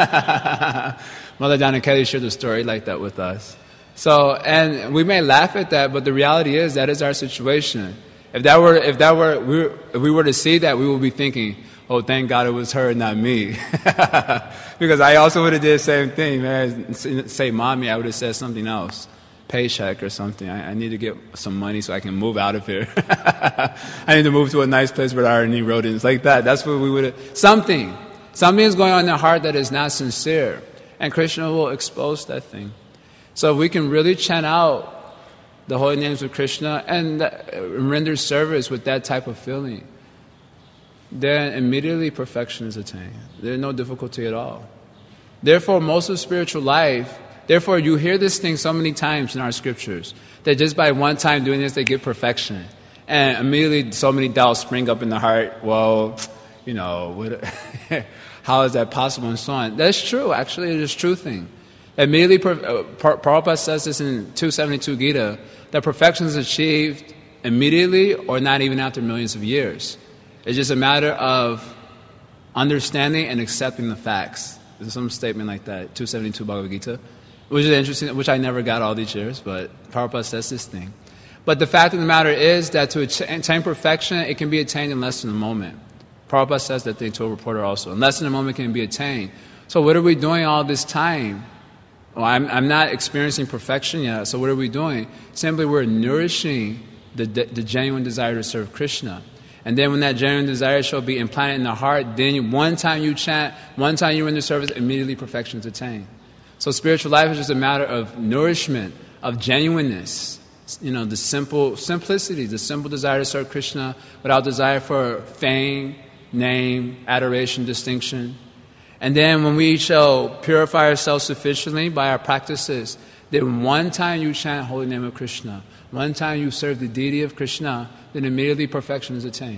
Mother Dana Kelly shared a story like that with us. So, and we may laugh at that, but the reality is that is our situation. If that were, if that were, we were, if we were to see that, we would be thinking, oh, thank God it was her, not me. Because I also would have did the same thing, man. Say, Mommy, I would have said something else. Paycheck or something. I, I need to get some money so I can move out of here. I need to move to a nice place where there aren't any rodents. Like that. That's what we would have. Something. Something is going on in their heart that is not sincere. And Krishna will expose that thing. So if we can really chant out the holy names of Krishna, and render service with that type of feeling, then immediately perfection is attained. There's no difficulty at all. Therefore, most of spiritual life, therefore you hear this thing so many times in our scriptures, that just by one time doing this, they get perfection. And immediately so many doubts spring up in the heart. Well, you know, what, how is that possible, and so on. That's true, actually. It is a true thing. Immediately, uh, Prabhupada says this in two seventy-two Gita, that perfection is achieved immediately or not even after millions of years. It's just a matter of understanding and accepting the facts. There's some statement like that, two seventy-two Bhagavad Gita, which is interesting, which I never got all these years, but Prabhupada says this thing. But the fact of the matter is that to attain perfection, it can be attained in less than a moment. Prabhupada says that thing to a reporter also. In less than a moment can be attained. So what are we doing all this time? Well, I'm, I'm not experiencing perfection yet, so what are we doing? Simply we're nourishing the, the, the genuine desire to serve Krishna. And then when that genuine desire shall be implanted in the heart, then one time you chant, one time you render service, immediately perfection is attained. So spiritual life is just a matter of nourishment, of genuineness. You know, the simple simplicity, the simple desire to serve Krishna without desire for fame, name, adoration, distinction. And then when we shall purify ourselves sufficiently by our practices, then one time you chant holy name of Krishna, one time you serve the deity of Krishna, then immediately perfection is attained.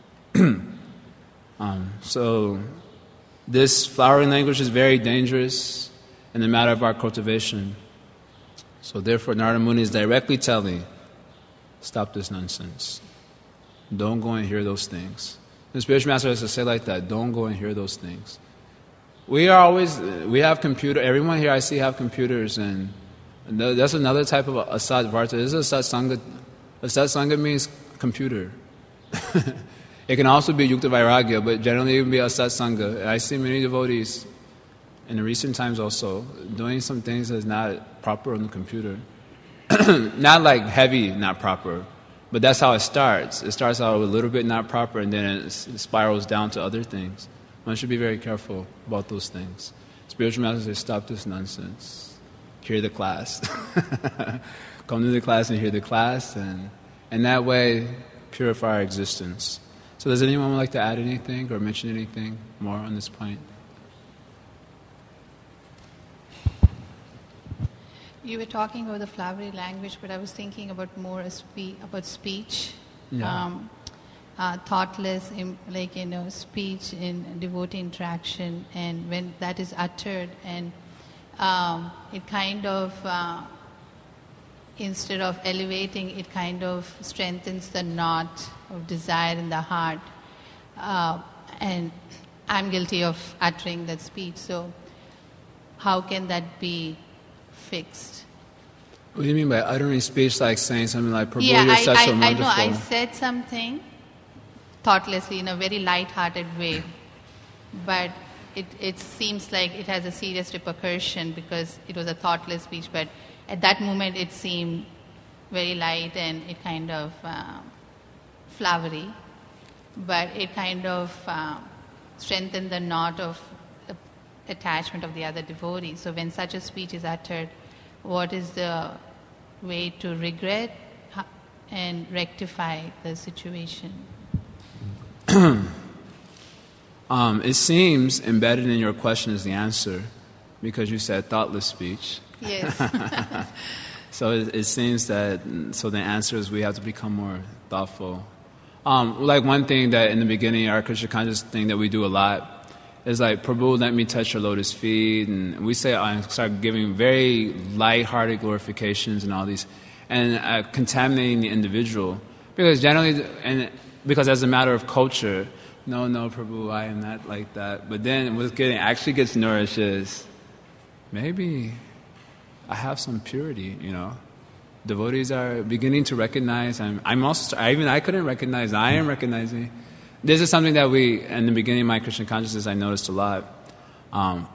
um, so this flowering language is very dangerous in the matter of our cultivation. So therefore, Narada Muni is directly telling, stop this nonsense. Don't go and hear those things. The spiritual master has to say like that, don't go and hear those things. We are always, we have computer, everyone here I see have computers, and that's another type of asat varta. This is asat sangha. Asat sangha means computer. It can also be yukta vairagya, but generally it can be asat sangha. I see many devotees in the recent times also doing some things that's not proper on the computer. Not like heavy, not proper, but that's how it starts. It starts out a little bit not proper, and then it spirals down to other things. One should be very careful about those things. Spiritual masters say, stop this nonsense. Hear the class. Come to the class and hear the class, and in that way, purify our existence. So does anyone like to add anything or mention anything more on this point? You were talking about the flowery language, but I was thinking about more a spe- about speech. Yeah. Um, Uh, thoughtless, like, you know, speech in devotee interaction, and when that is uttered, and um, it kind of, uh, instead of elevating, it kind of strengthens the knot of desire in the heart. Uh, and I'm guilty of uttering that speech, so how can that be fixed? What do you mean by uttering speech, like saying something like, Prabhu, yeah, you're I, such I, a wonderful... I know, I said something thoughtlessly, in a very light-hearted way, but it, it seems like it has a serious repercussion because it was a thoughtless speech, but at that moment it seemed very light and it kind of uh, flowery, but it kind of uh, strengthened the knot of the attachment of the other devotee. So when such a speech is uttered, what is the way to regret and rectify the situation? um, it seems embedded in your question is the answer, because you said thoughtless speech. Yes. So it, it seems that, so the answer is we have to become more thoughtful. Um, like one thing that in the beginning, our Krishna consciousness thing that we do a lot is like, Prabhu, let me touch your lotus feet. And we say, I start giving very light-hearted glorifications and all these, and uh, contaminating the individual. Because generally, and because as a matter of culture, no, no, Prabhu, I am not like that. But then what's getting actually gets nourished is, maybe I have some purity, you know. Devotees are beginning to recognize, I'm, I'm also, I, even I couldn't recognize, I am recognizing. This is something that we, in the beginning of my Krishna consciousness, I noticed a lot. Um,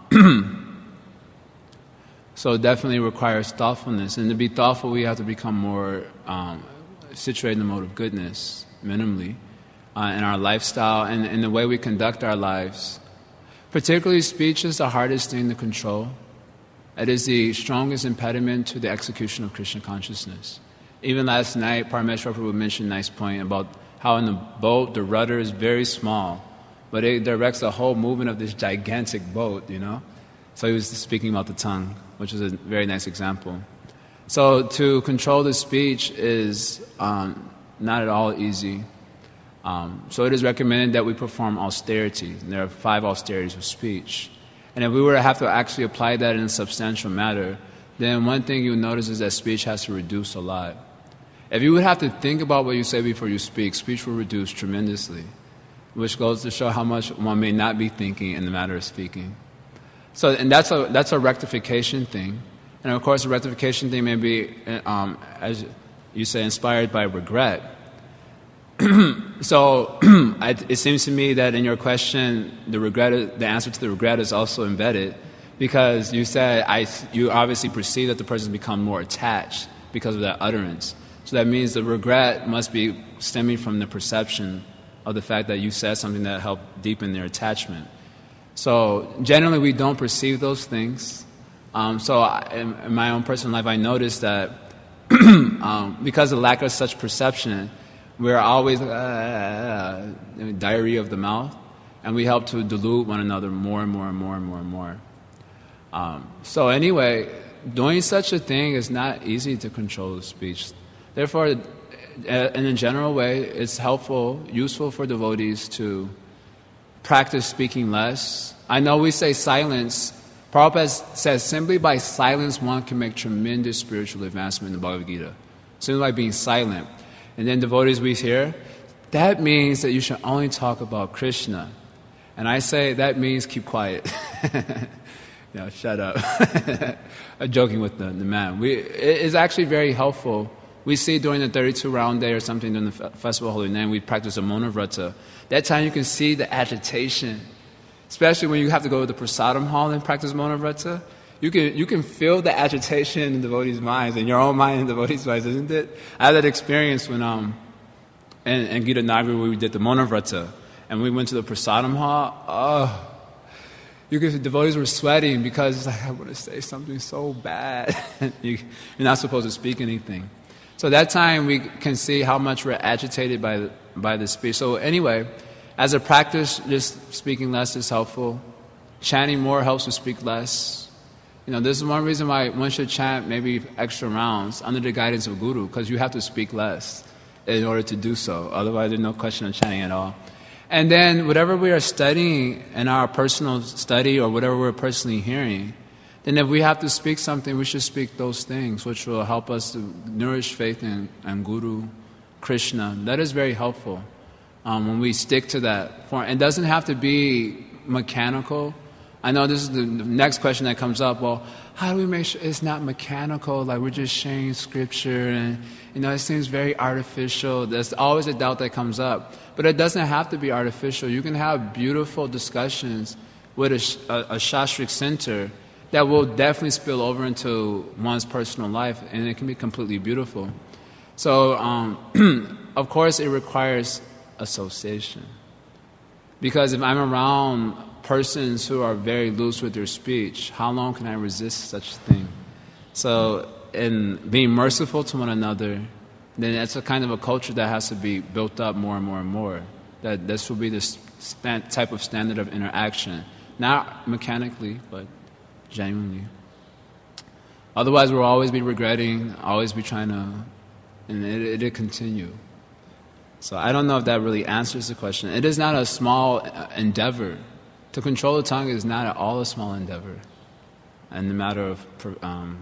so it definitely requires thoughtfulness. And to be thoughtful, we have to become more um, situated in the mode of goodness, minimally, uh, in our lifestyle and in the way we conduct our lives. Particularly speech is the hardest thing to control. It is the strongest impediment to the execution of Krishna consciousness. Even last night, Parameshwar Prabhu mentioned a nice point about how in the boat, the rudder is very small, but it directs the whole movement of this gigantic boat, you know? So he was speaking about the tongue, which is a very nice example. So to control the speech is um, not at all easy. Um, so it is recommended that we perform austerity. And there are five austerities of speech. And if we were to have to actually apply that in a substantial matter, then one thing you'll notice is that speech has to reduce a lot. If you would have to think about what you say before you speak, speech will reduce tremendously, which goes to show how much one may not be thinking in the matter of speaking. So, and that's a that's a rectification thing. And of course, the rectification thing may be, um, as you say, inspired by regret. So I, it seems to me that in your question, the regret, the answer to the regret is also embedded, because you said I, you obviously perceive that the person has become more attached because of that utterance. So that means the regret must be stemming from the perception of the fact that you said something that helped deepen their attachment. So generally, we don't perceive those things. Um, so I, in, in my own personal life, I noticed that um, because of the lack of such perception, we're always uh, uh, diarrhea of the mouth, and we help to delude one another more and more and more and more and more. Um, so anyway, doing such a thing is not easy to control the speech. Therefore, in a general way, it's helpful, useful for devotees to practice speaking less. I know we say silence. Prabhupada says simply by silence one can make tremendous spiritual advancement in the Bhagavad Gita. Simply by being silent. And then devotees we hear, that means that you should only talk about Krishna. And I say, that means keep quiet. You know, shut up. I'm joking with the, the man. We, it is actually very helpful. We see during the thirty-two round day or something during the Festival of Holy Name, we practice a Monavrata. That time you can see the agitation, especially when you have to go to the Prasadam hall and practice Monavrata. You can, you can feel the agitation in the devotees' minds, in your own mind and the devotees' minds, isn't it? I had that experience when, um, in, in Gita Nagari, where we did the Monavrata, and we went to the Prasadam hall. Oh, you could, the devotees were sweating because it's like, I want to say something so bad. you, you're not supposed to speak anything. So that time we can see how much we're agitated by the, by the speech. So anyway, as a practice, just speaking less is helpful. Chanting more helps to speak less. You know, this is one reason why one should chant maybe extra rounds under the guidance of Guru, because you have to speak less in order to do so. Otherwise, there's no question of chanting at all. And then whatever we are studying in our personal study or whatever we're personally hearing, then if we have to speak something, we should speak those things, which will help us to nourish faith in, in Guru, Krishna. That is very helpful um, when we stick to that form. It doesn't have to be mechanical. I know this is the, the next question that comes up. Well, how do we make sure it's not mechanical, like we're just sharing scripture and, you know, it seems very artificial. There's always a doubt that comes up. But it doesn't have to be artificial. You can have beautiful discussions with a, a, a Shastric center that will definitely spill over into one's personal life, and it can be completely beautiful. So, um, of course, it requires association. Because if I'm around persons who are very loose with their speech, how long can I resist such a thing? So, in being merciful to one another, then that's a kind of a culture that has to be built up more and more and more. That this will be the st- type of standard of interaction. Not mechanically, but genuinely. Otherwise, we'll always be regretting, always be trying to, and it, it'll continue. So I don't know if that really answers the question. It is not a small endeavor. To control the tongue is not at all a small endeavor in the matter of um,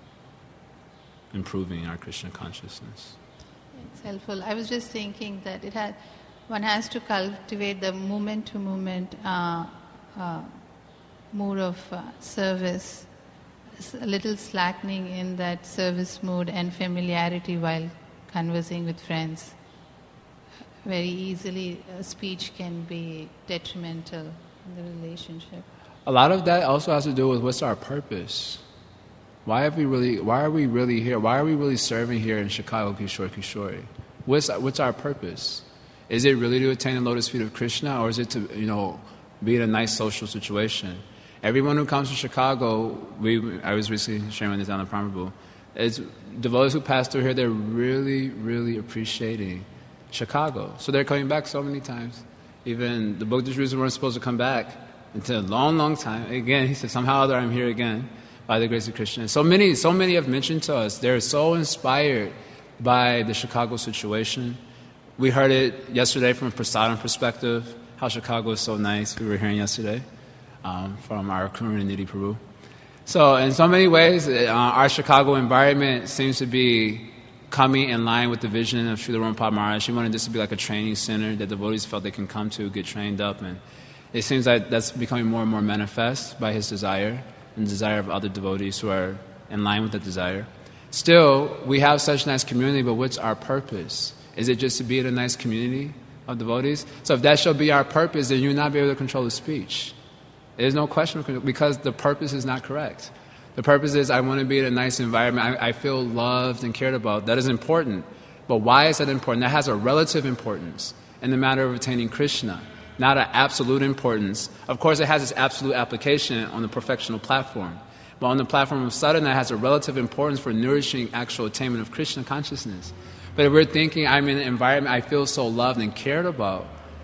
improving our Krishna consciousness. It's helpful. I was just thinking that it had, one has to cultivate the moment-to-moment uh, uh, mood of uh, service, a little slackening in that service mood and familiarity while conversing with friends. Very easily, uh, speech can be detrimental in the relationship. A lot of that also has to do with what's our purpose. Why have we really? Why are we really here? Why are we really serving here in Chicago Kishore Kishore? What's what's our purpose? Is it really to attain the lotus feet of Krishna, or is it to, you know, be in a nice social situation? Everyone who comes to Chicago, we I was recently sharing with this down in Prabhu, is devotees who pass through here, they're really, really appreciating Chicago. So they're coming back so many times. Even the Book of Jerusalem weren't supposed to come back until a long, long time. Again, he said, somehow or other I'm here again by the grace of Krishna. So many, so many have mentioned to us, they're so inspired by the Chicago situation. We heard it yesterday from a Prasadam perspective, how Chicago is so nice. We were hearing yesterday um, from our Karunanidhi Prabhu. So in so many ways, uh, our Chicago environment seems to be coming in line with the vision of Srila Ramprabhupada Maharaj. He wanted this to be like a training center that devotees felt they can come to, get trained up. And it seems like that's becoming more and more manifest by his desire and the desire of other devotees who are in line with the desire. Still, we have such a nice community, but what's our purpose? Is it just to be in a nice community of devotees? So if that shall be our purpose, then you'll not be able to control the speech. There's no question, because the purpose is not correct. The purpose is, I want to be in a nice environment. I, I feel loved and cared about. That is important. But why is that important? That has a relative importance in the matter of attaining Krishna, not an absolute importance. Of course, it has its absolute application on the perfectional platform. But on the platform of sadhana, it has a relative importance for nourishing actual attainment of Krishna consciousness. But if we're thinking, I'm in an environment I feel so loved and cared about,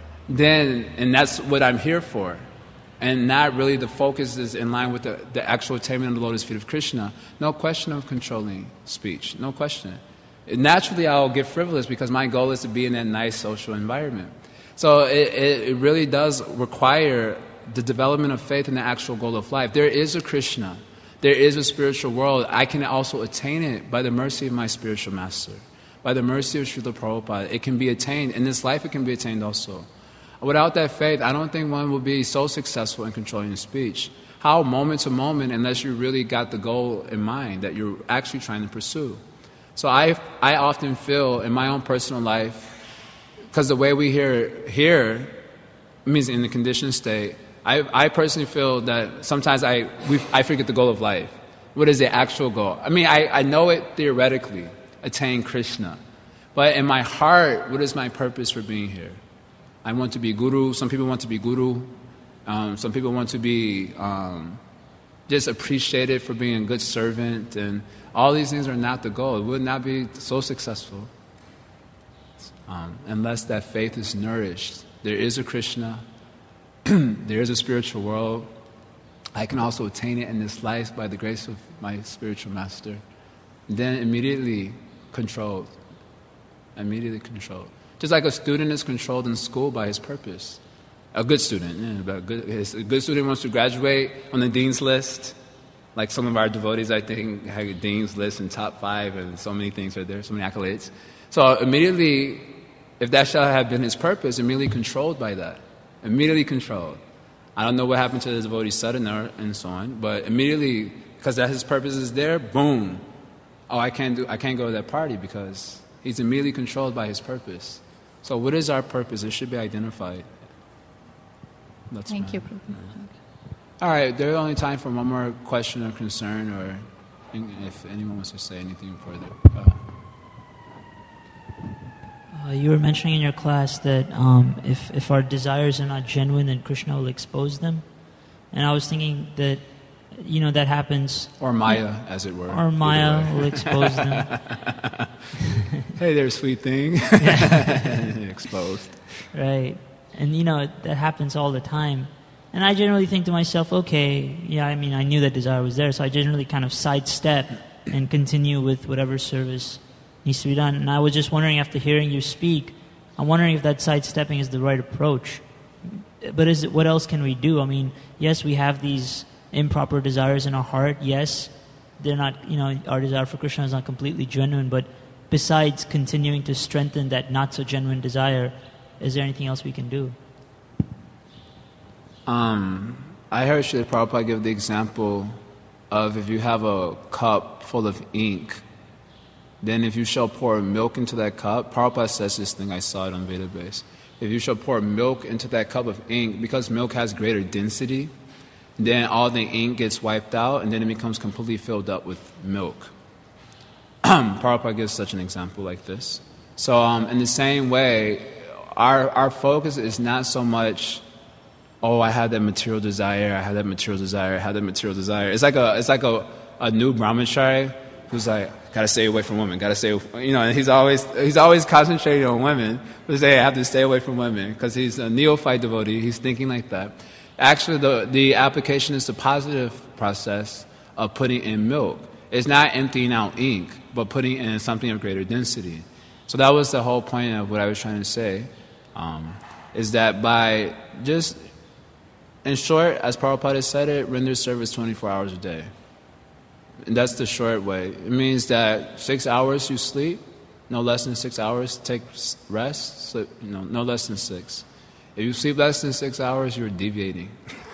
then, and that's what I'm here for, and not really the focus is in line with the, the actual attainment of the lotus feet of Krishna, no question of controlling speech, no question. Naturally, I'll get frivolous because my goal is to be in that nice social environment. So it, it, it really does require the development of faith in the actual goal of life. There is a Krishna. There is a spiritual world. I can also attain it by the mercy of my spiritual master, by the mercy of Srila Prabhupada. It can be attained. In this life, it can be attained also. Without that faith, I don't think one will be so successful in controlling the speech. How moment to moment, unless you really got the goal in mind that you're actually trying to pursue. So I, I often feel in my own personal life, because the way we hear here means in the conditioned state, I, I personally feel that sometimes I, we, I forget the goal of life. What is the actual goal? I mean, I, I know it theoretically, attain Krishna. But in my heart, what is my purpose for being here? I want to be guru. Some people want to be guru. Um, some people want to be um, just appreciated for being a good servant. And all these things are not the goal. It would not be so successful um, unless that faith is nourished. There is a Krishna. There is a spiritual world. I can also attain it in this life by the grace of my spiritual master. And then immediately controlled. Immediately controlled. Just like a student is controlled in school by his purpose. A good student. Yeah, but a, good, a good student wants to graduate on the dean's list. Like some of our devotees, I think, have a dean's list in top five, and so many things are there, so many accolades. So immediately, if that shall have been his purpose, immediately controlled by that. Immediately controlled. I don't know what happened to the devotee sadhana and so on, but immediately, because that his purpose is there, boom. Oh, I can't do. I can't go to that party because he's immediately controlled by his purpose. So what is our purpose? It should be identified. That's Thank right. you, Prabhupada. All right, there's only time for one more question or concern, or if anyone wants to say anything further. Uh, uh, you were mentioning in your class that um, if, if our desires are not genuine, then Krishna will expose them. And I was thinking that, you know, that happens... Or Maya, as it were. Or Maya will expose them. Hey there, sweet thing. Exposed. Right. And, you know, that happens all the time. And I generally think to myself, okay, yeah, I mean, I knew that desire was there, so I generally kind of sidestep and continue with whatever service needs to be done. And I was just wondering, after hearing you speak, I'm wondering if that sidestepping is the right approach. But is it, what else can we do? I mean, yes, we have these improper desires in our heart. Yes, they're not, you know, our desire for Krishna is not completely genuine, but besides continuing to strengthen that not-so-genuine desire, is there anything else we can do? Um, I heard Srila Prabhupada give the example of if you have a cup full of ink, then if you shall pour milk into that cup, Prabhupada says this thing, I saw it on Veda Base. If you shall pour milk into that cup of ink, because milk has greater density, then all the ink gets wiped out, and then it becomes completely filled up with milk. Prabhupada gives such an example like this. So um, in the same way, our our focus is not so much, oh, I had that material desire, I had that material desire, I had that material desire. It's like a it's like a, a new brahmachari who's like, gotta stay away from women, gotta stay, you know, and he's always, he's always concentrating on women. But say, I have to stay away from women because he's a neophyte devotee. He's thinking like that. Actually, the, the application is the positive process of putting in milk. It's not emptying out ink, but putting in something of greater density. So that was the whole point of what I was trying to say, um, is that by just, in short, as Prabhupada said it, render service twenty-four hours a day. And that's the short way. It means that six hours you sleep, no less than six hours, take rest, sleep, you know, no less than six. If you sleep less than six hours, you're deviating.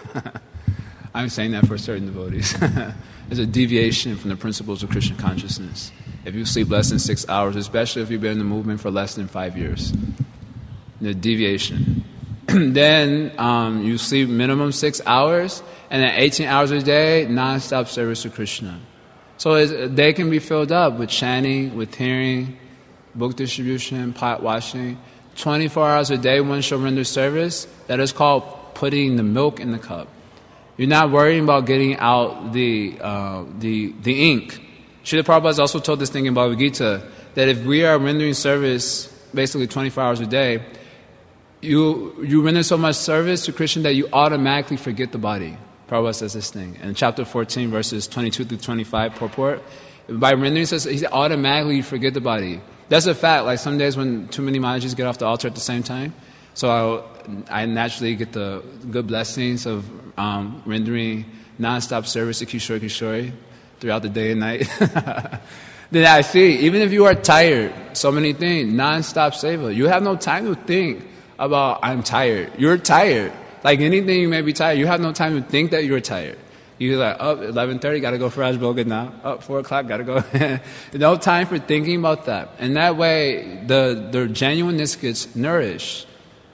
I'm saying that for certain devotees. It's a deviation from the principles of Krishna consciousness. If you sleep less than six hours, especially if you've been in the movement for less than five years, the deviation. Then um, you sleep minimum six hours, and then eighteen hours a day, non-stop service to Krishna. So it's, they can be filled up with chanting, with hearing, book distribution, pot washing. twenty-four hours a day, one shall render service. That is called putting the milk in the cup. You're not worrying about getting out the uh, the the ink. Srila Prabhupada has also told this thing in Bhagavad Gita, that if we are rendering service basically twenty-four hours a day, you you render so much service to Krishna that you automatically forget the body. Prabhupada says this thing. In chapter fourteen, verses twenty-two through twenty-five, purport, by rendering service, he automatically you forget the body. That's a fact. Like some days when too many Maharajas get off the altar at the same time, so I, I naturally get the good blessings of um, rendering non-stop service to Kishore Kishore throughout the day and night. Then I see, even if you are tired, so many things, non-stop seva. You have no time to think about, I'm tired. You're tired. Like anything, you may be tired. You have no time to think that you're tired. You're like, oh, eleven thirty, got to go for Raj Bhoga now. Oh, four o'clock, got to go. No time for thinking about that. And that way, the, the genuineness gets nourished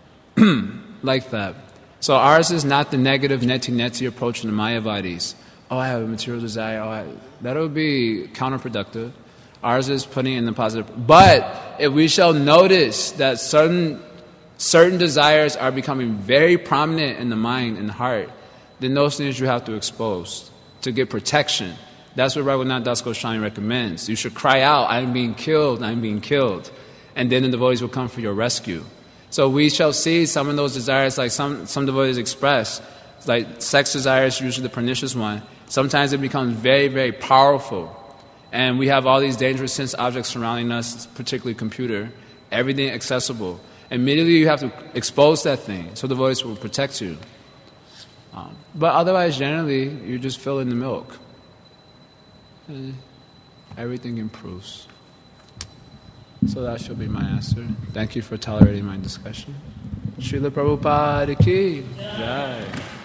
like that. So ours is not the negative neti-neti approach to the Mayavadis. Oh, I have a material desire. Oh, I, that would be counterproductive. Ours is putting in the positive. But if we shall notice that certain certain desires are becoming very prominent in the mind and heart, then those things you have to expose to get protection. That's what Raghunath Das Goswami recommends. You should cry out, I'm being killed, I'm being killed. And then the devotees will come for your rescue. So we shall see some of those desires, like some, some devotees express, like sex desires, usually the pernicious one. Sometimes it becomes very, very powerful. And we have all these dangerous sense objects surrounding us, particularly computer, everything accessible. Immediately you have to expose that thing so the devotees will protect you. Um, but otherwise, generally, you just fill in the milk. And everything improves. So that should be my answer. Thank you for tolerating my discussion. Srila Prabhupada ki Jai.